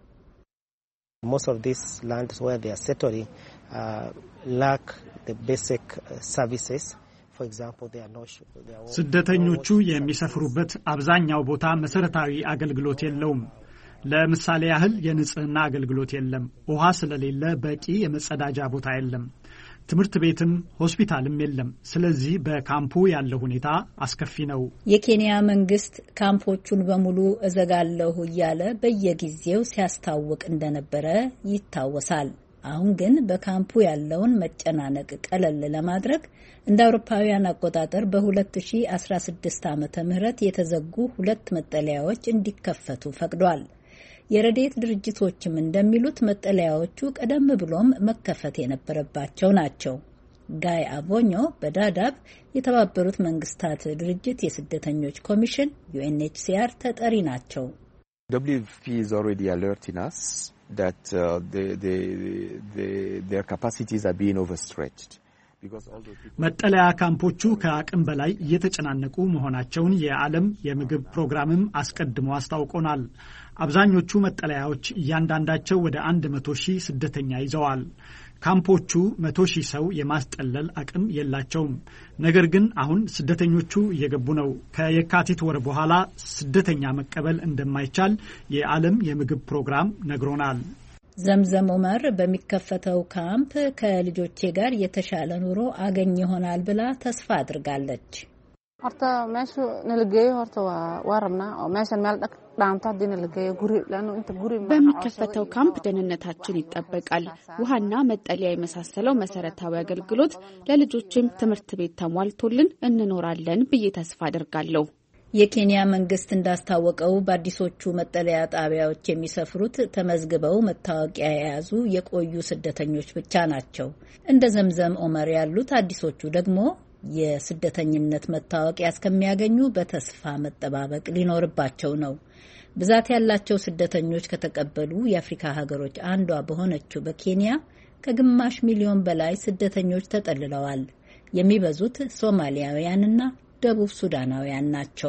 Most of these lands where they are settling uh, lack the basic services. For example, they are not they are ስደተኞቹ የሚሰፍሩበት አብዛኛው ቦታ መሰረታዊ አገልግሎት የለውም። ለምሳሌ ያህል የንጽህና አገልግሎት የለም። ውሃ ስለሌለ በቂ የመጸዳጃ ቦታ የለም። ትምህርት ቤትም ሆስፒታልም የለም። ስለዚህ በካምፑ ያለው ሁኔታ አስከፊ ነው። የኬንያ መንግስት ካምፖቹን በሙሉ እዘጋለሁ እያለ በየጊዜው ሲያስታውቅ እንደነበረ ይታወሳል። አሁን ግን በካምፑ ያለውን መጨናነቅ ቀለል ለማድረግ እንደ አውሮፓውያን አቆጣጠር በ2016 ዓመተ ምህረት የተዘጉ ሁለት መጠለያዎች እንዲከፈቱ ፈቅዷል። የረድኤት ድርጅቶችም እንደሚሉት መጠለያዎቹ ቀደም ብሎም መከፈት የነበረባቸው ናቸው። ጋይ አቮኞ በዳዳብ የተባበሩት መንግስታት ድርጅት የስደተኞች ኮሚሽን ዩኤንኤችሲአር ተጠሪ ናቸው። ደብሊው ኤፍ ፒ is already alerting us that uh, the, the, the, their capacities are being overstretched. መጠለያ ካምፖቹ ከአቅም በላይ እየተጨናነቁ መሆናቸውን የዓለም የምግብ ፕሮግራምም አስቀድሞ አስታውቆናል። አብዛኞቹ መጠለያዎች እያንዳንዳቸው ወደ አንድ መቶ ሺህ ስደተኛ ይዘዋል። ካምፖቹ መቶ ሺህ ሰው የማስጠለል አቅም የላቸውም። ነገር ግን አሁን ስደተኞቹ እየገቡ ነው። ከየካቲት ወር በኋላ ስደተኛ መቀበል እንደማይቻል የዓለም የምግብ ፕሮግራም ነግሮናል። ዘምዘም ኡመር በሚከፈተው ካምፕ ከልጆቼ ጋር የተሻለ ኑሮ አገኝ ይሆናል ብላ ተስፋ አድርጋለች። ሆርታ ማሹ ንልገይ ሆርታ ዋርና ማሽን ማልጠቅ ዳንታ ዲንልገይ ጉሪ ለኑ እንት ጉሪ በሚከፈተው ካምፕ ደህንነታችን ይጠበቃል። ውሃና መጠለያ የመሳሰለው መሰረታዊ አገልግሎት ለልጆችም ትምህርት ቤት ተሟልቶልን እንኖራለን ብዬ ተስፋ አድርጋለሁ። የኬንያ መንግስት እንዳስታወቀው በአዲሶቹ መጠለያ ጣቢያዎች የሚሰፍሩት ተመዝግበው መታወቂያ የያዙ የቆዩ ስደተኞች ብቻ ናቸው። እንደ ዘምዘም ኡመር ያሉት አዲሶቹ ደግሞ የስደተኝነት መታወቂያ እስከሚያገኙ በተስፋ መጠባበቅ ሊኖርባቸው ነው። ብዛት ያላቸው ስደተኞች ከተቀበሉ የአፍሪካ ሀገሮች አንዷ በሆነችው በኬንያ ከግማሽ ሚሊዮን በላይ ስደተኞች ተጠልለዋል። የሚበዙት ሶማሊያውያንና ደቡብ ሱዳናውያን ናቸው።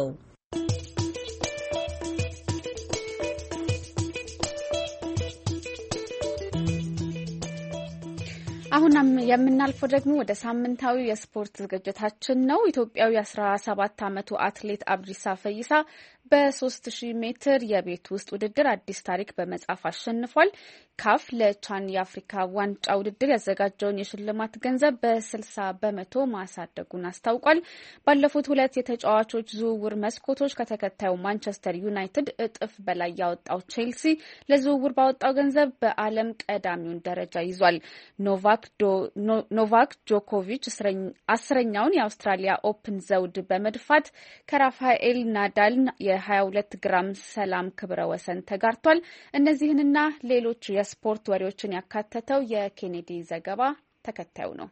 አሁንም የምናልፈው ደግሞ ወደ ሳምንታዊ የስፖርት ዝግጅታችን ነው። ኢትዮጵያዊ አስራ ሰባት ዓመቱ አትሌት አብዲሳ ፈይሳ በሶስት ሺህ ሜትር የቤት ውስጥ ውድድር አዲስ ታሪክ በመጻፍ አሸንፏል። ካፍ ለቻን የአፍሪካ ዋንጫ ውድድር ያዘጋጀውን የሽልማት ገንዘብ በስልሳ በመቶ ማሳደጉን አስታውቋል። ባለፉት ሁለት የተጫዋቾች ዝውውር መስኮቶች ከተከታዩ ማንቸስተር ዩናይትድ እጥፍ በላይ ያወጣው ቼልሲ ለዝውውር ባወጣው ገንዘብ በዓለም ቀዳሚውን ደረጃ ይዟል። ኖቫክ ኖቫክ ጆኮቪች አስረኛውን የአውስትራሊያ ኦፕን ዘውድ በመድፋት ከራፋኤል ናዳል የሀያ ሁለት ግራም ሰላም ክብረ ወሰን ተጋርቷል። እነዚህንና ሌሎች የስፖርት ወሬዎችን ያካተተው የኬኔዲ ዘገባ ተከታዩ ነው።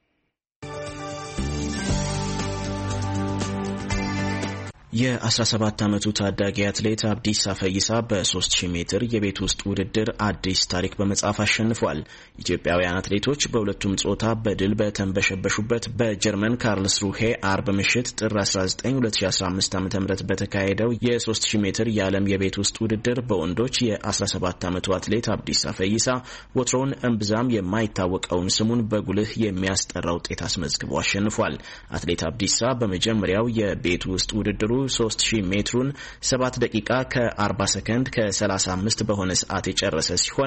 የ17 ዓመቱ ታዳጊ አትሌት አብዲሳ ፈይሳ በ3000 ሜትር የቤት ውስጥ ውድድር አዲስ ታሪክ በመጻፍ አሸንፏል። ኢትዮጵያውያን አትሌቶች በሁለቱም ጾታ በድል በተንበሸበሹበት በጀርመን ካርልስሩሄ አርብ ምሽት ጥር አስራ ዘጠኝ ሁለት ሺህ አስራ አምስት ዓ.ም በተካሄደው የ3000 ሜትር የዓለም የቤት ውስጥ ውድድር በወንዶች የ17 ዓመቱ አትሌት አብዲሳ ፈይሳ ወትሮውን እምብዛም የማይታወቀውን ስሙን በጉልህ የሚያስጠራ ውጤት አስመዝግቦ አሸንፏል። አትሌት አብዲሳ በመጀመሪያው የቤት ውስጥ ውድድሩ ሶስት ሺህ ሜትሩን ሰባት ደቂቃ ከአርባ ሰከንድ ከሰላሳ አምስት በሆነ ሰዓት የጨረሰ ሲሆን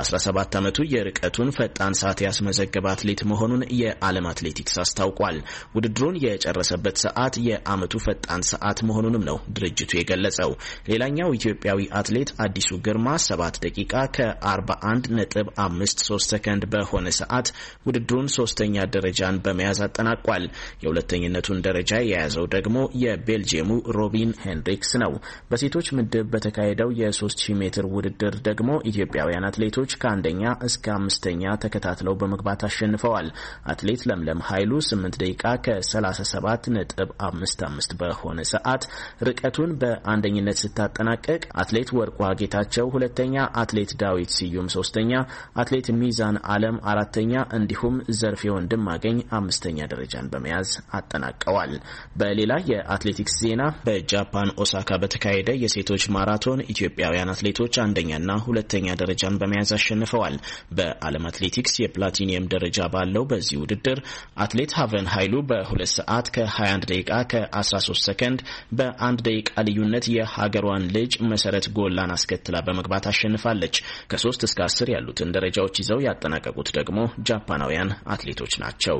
በ17 ዓመቱ የርቀቱን ፈጣን ሰዓት ያስመዘገበ አትሌት መሆኑን የዓለም አትሌቲክስ አስታውቋል። ውድድሩን የጨረሰበት ሰዓት የዓመቱ ፈጣን ሰዓት መሆኑንም ነው ድርጅቱ የገለጸው። ሌላኛው ኢትዮጵያዊ አትሌት አዲሱ ግርማ ሰባት ደቂቃ ከአርባ አንድ ነጥብ አምስት ሶስት ሰከንድ በሆነ ሰዓት ውድድሩን ሶስተኛ ደረጃን በመያዝ አጠናቋል። የሁለተኝነቱን ደረጃ የያዘው ደግሞ የቤልጂየሙ ሮቢን ሄንድሪክስ ነው። በሴቶች ምድብ በተካሄደው የ3000 ሜትር ውድድር ደግሞ ኢትዮጵያውያን አትሌቶች ከአንደኛ እስከ አምስተኛ ተከታትለው በመግባት አሸንፈዋል። አትሌት ለምለም ኃይሉ ስምንት ደቂቃ ከሰላሳ ሰባት ነጥብ አምስት አምስት በሆነ ሰዓት ርቀቱን በአንደኝነት ስታጠናቀቅ፣ አትሌት ወርቋ ጌታቸው ሁለተኛ፣ አትሌት ዳዊት ስዩም ሶስተኛ፣ አትሌት ሚዛን አለም አራተኛ እንዲሁም ዘርፌ ወንድማገኝ አምስተኛ ደረጃን በመያዝ አጠናቀዋል። በሌላ የአትሌቲክስ ዜና በጃፓን ኦሳካ በተካሄደ የሴቶች ማራቶን ኢትዮጵያውያን አትሌቶች አንደኛና ሁለተኛ ደረጃን በመያዝ አሸንፈዋል። በዓለም አትሌቲክስ የፕላቲኒየም ደረጃ ባለው በዚህ ውድድር አትሌት ሀቨን ኃይሉ በሁለት ሰዓት ከ21 ደቂቃ ከ13 ሰከንድ በአንድ ደቂቃ ልዩነት የሀገሯን ልጅ መሰረት ጎላን አስከትላ በመግባት አሸንፋለች። ከሶስት እስከ አስር ያሉትን ደረጃዎች ይዘው ያጠናቀቁት ደግሞ ጃፓናውያን አትሌቶች ናቸው።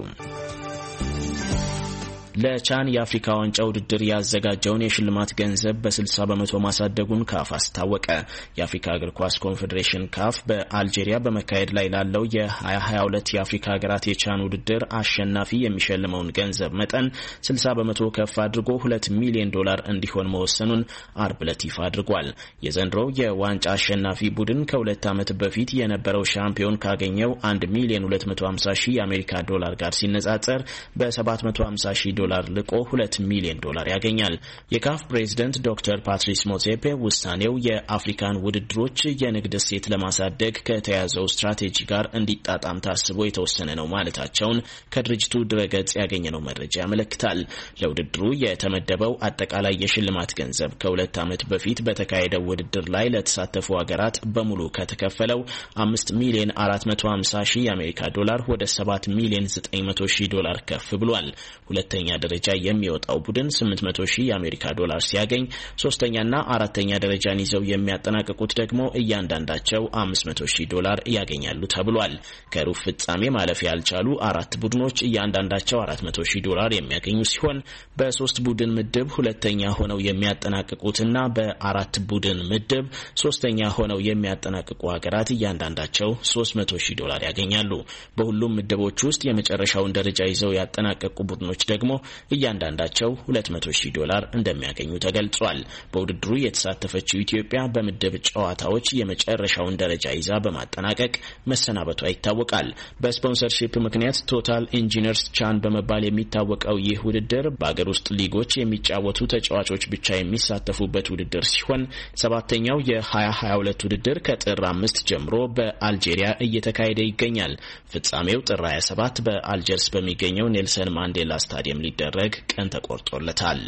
ለቻን የአፍሪካ ዋንጫ ውድድር ያዘጋጀውን የሽልማት ገንዘብ በ60 በመቶ ማሳደጉን ካፍ አስታወቀ። የአፍሪካ እግር ኳስ ኮንፌዴሬሽን ካፍ በአልጄሪያ በመካሄድ ላይ ላለው የ2022 የአፍሪካ ሀገራት የቻን ውድድር አሸናፊ የሚሸልመውን ገንዘብ መጠን ስልሳ በመቶ ከፍ አድርጎ ሁለት ሚሊዮን ዶላር እንዲሆን መወሰኑን አርብ ዕለት ይፋ አድርጓል። የዘንድሮው የዋንጫ አሸናፊ ቡድን ከሁለት ዓመት በፊት የነበረው ሻምፒዮን ካገኘው አንድ ሚሊዮን ሁለት መቶ ሃምሳ ሺህ የአሜሪካ ዶላር ጋር ሲነጻጸር በ750 ሺህ ዶላር ልቆ ሁለት ሚሊዮን ዶላር ያገኛል። የካፍ ፕሬዝዳንት ዶክተር ፓትሪስ ሞሴፔ ውሳኔው የአፍሪካን ውድድሮች የንግድ እሴት ለማሳደግ ከተያዘው ስትራቴጂ ጋር እንዲጣጣም ታስቦ የተወሰነ ነው ማለታቸውን ከድርጅቱ ድረገጽ ያገኘነው መረጃ ያመለክታል። ለውድድሩ የተመደበው አጠቃላይ የሽልማት ገንዘብ ከሁለት ዓመት በፊት በተካሄደው ውድድር ላይ ለተሳተፉ ሀገራት በሙሉ ከተከፈለው አምስት ሚሊዮን አራት መቶ ሃምሳ ሺህ የአሜሪካ ዶላር ወደ ሰባት ሚሊዮን ዘጠኝ መቶ ሺህ ዶላር ከፍ ብሏል። ሁለተኛ ደረጃ የሚወጣው ቡድን ስምንት መቶ ሺህ የአሜሪካ ዶላር ሲያገኝ ሶስተኛና አራተኛ ደረጃን ይዘው የሚያጠናቅቁት ደግሞ እያንዳንዳቸው አምስት መቶ ሺህ ዶላር ያገኛሉ ተብሏል። ከሩብ ፍጻሜ ማለፍ ያልቻሉ አራት ቡድኖች እያንዳንዳቸው አራት መቶ ሺህ ዶላር የሚያገኙ ሲሆን በሶስት ቡድን ምድብ ሁለተኛ ሆነው የሚያጠናቅቁትና በአራት ቡድን ምድብ ሶስተኛ ሆነው የሚያጠናቅቁ ሀገራት እያንዳንዳቸው ሶስት መቶ ሺህ ዶላር ያገኛሉ። በሁሉም ምድቦች ውስጥ የመጨረሻውን ደረጃ ይዘው ያጠናቀቁ ቡድኖች ደግሞ እያንዳንዳቸው ሁለት መቶ ሺህ ዶላር እንደሚያገኙ ተገልጿል። በውድድሩ የተሳተፈችው ኢትዮጵያ በምድብ ጨዋታዎች የመጨረሻውን ደረጃ ይዛ በማጠናቀቅ መሰናበቷ ይታወቃል። በስፖንሰርሺፕ ምክንያት ቶታል ኢንጂነርስ ቻን በመባል የሚታወቀው ይህ ውድድር በአገር ውስጥ ሊጎች የሚጫወቱ ተጫዋቾች ብቻ የሚሳተፉበት ውድድር ሲሆን ሰባተኛው የ2022 ውድድር ከጥር አምስት ጀምሮ በአልጄሪያ እየተካሄደ ይገኛል። ፍጻሜው ጥር ሃያ ሰባት በአልጀርስ በሚገኘው ኔልሰን ማንዴላ ስታዲየም ሊደረግ ቀን ተቆርጦለታል።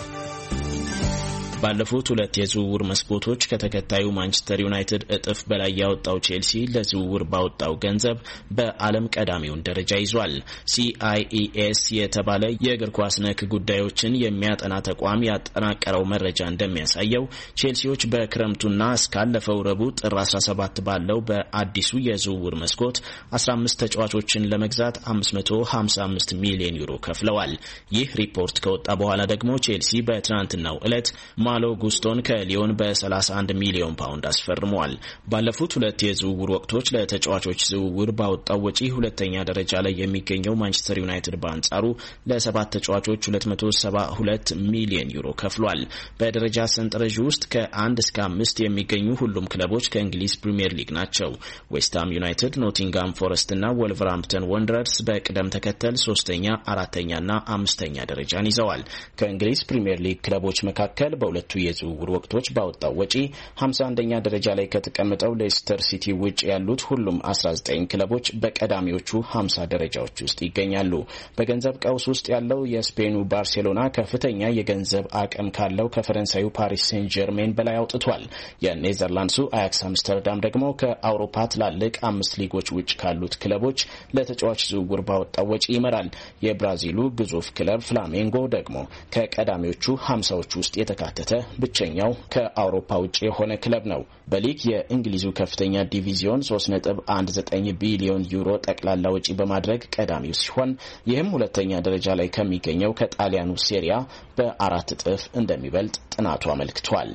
ባለፉት ሁለት የዝውውር መስኮቶች ከተከታዩ ማንቸስተር ዩናይትድ እጥፍ በላይ ያወጣው ቼልሲ ለዝውውር ባወጣው ገንዘብ በዓለም ቀዳሚውን ደረጃ ይዟል። ሲአይኢኤስ የተባለ የእግር ኳስ ነክ ጉዳዮችን የሚያጠና ተቋም ያጠናቀረው መረጃ እንደሚያሳየው ቼልሲዎች በክረምቱና እስካለፈው ረቡዕ ጥር አስራ ሰባት ባለው በአዲሱ የዝውውር መስኮት አስራ አምስት ተጫዋቾችን ለመግዛት አምስት መቶ ሃምሳ አምስት ሚሊዮን ዩሮ ከፍለዋል። ይህ ሪፖርት ከወጣ በኋላ ደግሞ ቼልሲ በትናንትናው ዕለት ማሎ ጉስቶን ከሊዮን በ31 ሚሊዮን ፓውንድ አስፈርሟል። ባለፉት ሁለት የዝውውር ወቅቶች ለተጫዋቾች ዝውውር ባወጣው ወጪ ሁለተኛ ደረጃ ላይ የሚገኘው ማንቸስተር ዩናይትድ በአንጻሩ ለሰባት ተጫዋቾች ሁለት መቶ ሰባ ሁለት ሚሊዮን ዩሮ ከፍሏል። በደረጃ ሰንጠረዥ ውስጥ ከአንድ እስከ አምስት የሚገኙ ሁሉም ክለቦች ከእንግሊዝ ፕሪሚየር ሊግ ናቸው። ዌስትሃም ዩናይትድ፣ ኖቲንጋም ፎረስት እና ወልቨርሃምፕተን ወንደረርስ በቅደም ተከተል ሶስተኛ፣ አራተኛና አምስተኛ ደረጃን ይዘዋል። ከእንግሊዝ ፕሪሚየር ሊግ ክለቦች መካከል በሁለቱ የዝውውር ወቅቶች ባወጣው ወጪ ሃምሳ አንደኛ ደረጃ ላይ ከተቀመጠው ሌስተር ሲቲ ውጭ ያሉት ሁሉም አስራ ዘጠኝ ክለቦች በቀዳሚዎቹ ሃምሳ ደረጃዎች ውስጥ ይገኛሉ። በገንዘብ ቀውስ ውስጥ ያለው የስፔኑ ባርሴሎና ከፍተኛ የገንዘብ አቅም ካለው ከፈረንሳዩ ፓሪስ ሴን ጀርሜን በላይ አውጥቷል። የኔዘርላንድሱ አያክስ አምስተርዳም ደግሞ ከአውሮፓ ትላልቅ አምስት ሊጎች ውጭ ካሉት ክለቦች ለተጫዋች ዝውውር ባወጣው ወጪ ይመራል። የብራዚሉ ግዙፍ ክለብ ፍላሜንጎ ደግሞ ከቀዳሚዎቹ ሃምሳዎች ውስጥ የተካተተ ብቸኛው ከአውሮፓ ውጭ የሆነ ክለብ ነው። በሊግ የእንግሊዙ ከፍተኛ ዲቪዚዮን ሶስት ነጥብ አንድ ዘጠኝ ቢሊዮን ዩሮ ጠቅላላ ወጪ በማድረግ ቀዳሚው ሲሆን ይህም ሁለተኛ ደረጃ ላይ ከሚገኘው ከጣሊያኑ ሴሪያ በአራት እጥፍ እንደሚበልጥ ጥናቱ አመልክቷል።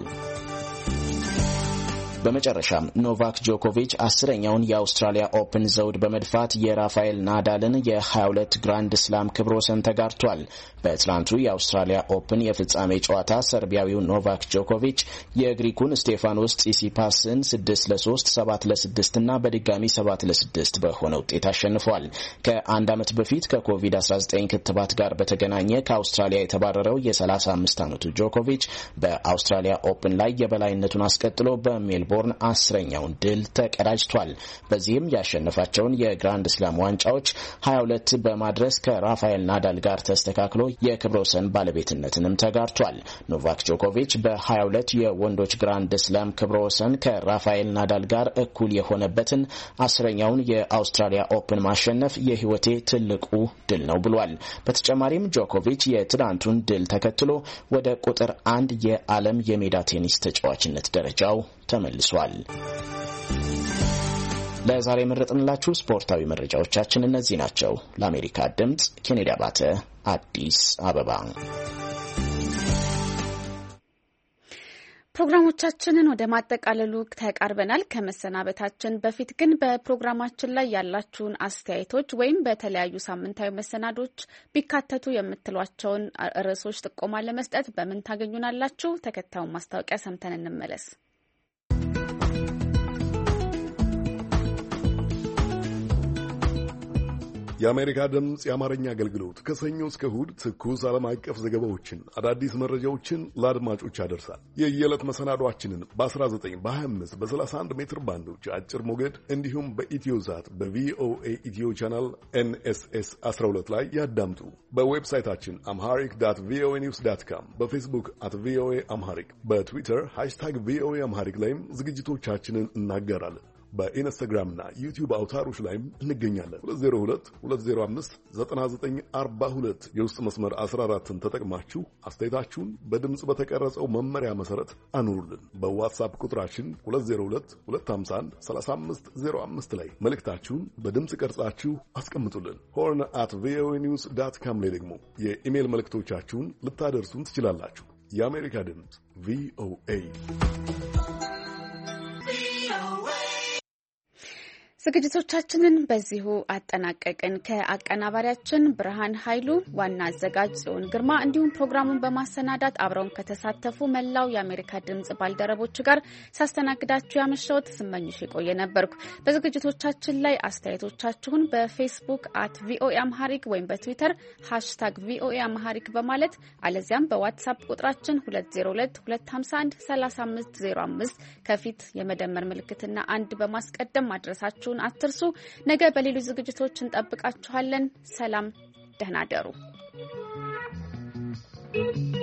በመጨረሻም ኖቫክ ጆኮቪች አስረኛውን የአውስትራሊያ ኦፕን ዘውድ በመድፋት የራፋኤል ናዳልን የሃያ ሁለት ግራንድ ስላም ክብረ ወሰን ተጋርቷል። በትላንቱ የአውስትራሊያ ኦፕን የፍጻሜ ጨዋታ ሰርቢያዊው ኖቫክ ጆኮቪች የግሪኩን ስቴፋኖስ tsitsipaስን ስድስት ለሶስት፣ ሰባት ለስድስት እና በድጋሚ ሰባት ለስድስት በሆነ ውጤት አሸንፏል። ከአንድ ዓመት በፊት ከኮቪድ አስራ ዘጠኝ ክትባት ጋር በተገናኘ ከአውስትራሊያ የተባረረው የሰላሳ አምስት ዓመቱ ጆኮቪች በአውስትራሊያ ኦፕን ላይ የበላይነቱን አስቀጥሎ በሜልቦርን አስረኛውን ድል ተቀዳጅቷል። በዚህም ያሸነፋቸውን የግራንድ ስላም ዋንጫዎች ሀያ ሁለት በማድረስ ከራፋኤል ናዳል ጋር ተስተካክሎ የክብረ ወሰን ባለቤትነትንም ተጋርቷል። ኖቫክ ጆኮቪች በሀያ ሁለት የወንዶች ግራንድ ስላም ክብረ ወሰን ከራፋኤል ናዳል ጋር እኩል የሆነበትን አስረኛውን የአውስትራሊያ ኦፕን ማሸነፍ የህይወቴ ትልቁ ድል ነው ብሏል። በተጨማሪም ጆኮቪች የትናንቱን ድል ተከትሎ ወደ ቁጥር አንድ የዓለም የሜዳ ቴኒስ ተጫዋችነት ደረጃው ተመልሷል። ለዛሬ መረጥንላችሁ ስፖርታዊ መረጃዎቻችን እነዚህ ናቸው። ለአሜሪካ ድምጽ ኬኔዲ አባተ፣ አዲስ አበባ። ፕሮግራሞቻችንን ወደ ማጠቃለሉ ተቃርበናል። ከመሰናበታችን በፊት ግን በፕሮግራማችን ላይ ያላችሁን አስተያየቶች ወይም በተለያዩ ሳምንታዊ መሰናዶች ቢካተቱ የምትሏቸውን ርዕሶች ጥቆማ ለመስጠት በምን ታገኙናላችሁ? ተከታዩን ማስታወቂያ ሰምተን እንመለስ። የአሜሪካ ድምፅ የአማርኛ አገልግሎት ከሰኞ እስከ እሁድ ትኩስ ዓለም አቀፍ ዘገባዎችን፣ አዳዲስ መረጃዎችን ለአድማጮች ያደርሳል። የየዕለት መሰናዷችንን በ19 በ25 በ31 ሜትር ባንዶች አጭር ሞገድ እንዲሁም በኢትዮ ዛት በቪኦኤ ኢትዮ ቻናል ኤንኤስኤስ አስራ ሁለት ላይ ያዳምጡ። በዌብሳይታችን አምሃሪክ ዳት ቪኦኤ ኒውስ ዳት ካም፣ በፌስቡክ አት ቪኦኤ አምሃሪክ፣ በትዊተር ሃሽታግ ቪኦኤ አምሃሪክ ላይም ዝግጅቶቻችንን እናጋራለን። በኢንስታግራምና ዩቲዩብ አውታሮች ላይም እንገኛለን። ሁለት ዜሮ ሁለት ሁለት ዜሮ አምስት ዘጠና ዘጠኝ አርባ ሁለት የውስጥ መስመር አስራ አራትን ተጠቅማችሁ አስተያየታችሁን በድምጽ በተቀረጸው መመሪያ መሰረት አኑሩልን። በዋትስአፕ ቁጥራችን ሁለት ዜሮ ሁለት ሁለት ሃምሳ አንድ ሰላሳ አምስት ዜሮ አምስት ላይ መልእክታችሁን በድምጽ ቀርጻችሁ አስቀምጡልን። ሆርን አት ቪኦኤ ኒውስ ዳት ካም ላይ ደግሞ የኢሜል መልእክቶቻችሁን ልታደርሱን ትችላላችሁ። የአሜሪካ ድምፅ ቪኦኤ ዝግጅቶቻችንን በዚሁ አጠናቀቅን። ከአቀናባሪያችን ብርሃን ኃይሉ፣ ዋና አዘጋጅ ጽዮን ግርማ እንዲሁም ፕሮግራሙን በማሰናዳት አብረውን ከተሳተፉ መላው የአሜሪካ ድምጽ ባልደረቦች ጋር ሳስተናግዳችሁ ያመሸሁት ስመኝሽ የቆየ ነበርኩ። በዝግጅቶቻችን ላይ አስተያየቶቻችሁን በፌስቡክ አት ቪኦኤ አምሃሪክ ወይም በትዊተር ሃሽታግ ቪኦኤ አምሃሪክ በማለት አለዚያም በዋትስአፕ ቁጥራችን ሁለት ዜሮ ሁለት ሁለት ሃምሳ አንድ ሰላሳ አምስት ዜሮ አምስት ከፊት የመደመር ምልክትና አንድ በማስቀደም ማድረሳችሁ አትርሱ። ነገ በሌሎች ዝግጅቶች እንጠብቃችኋለን። ሰላም፣ ደህና ደሩ።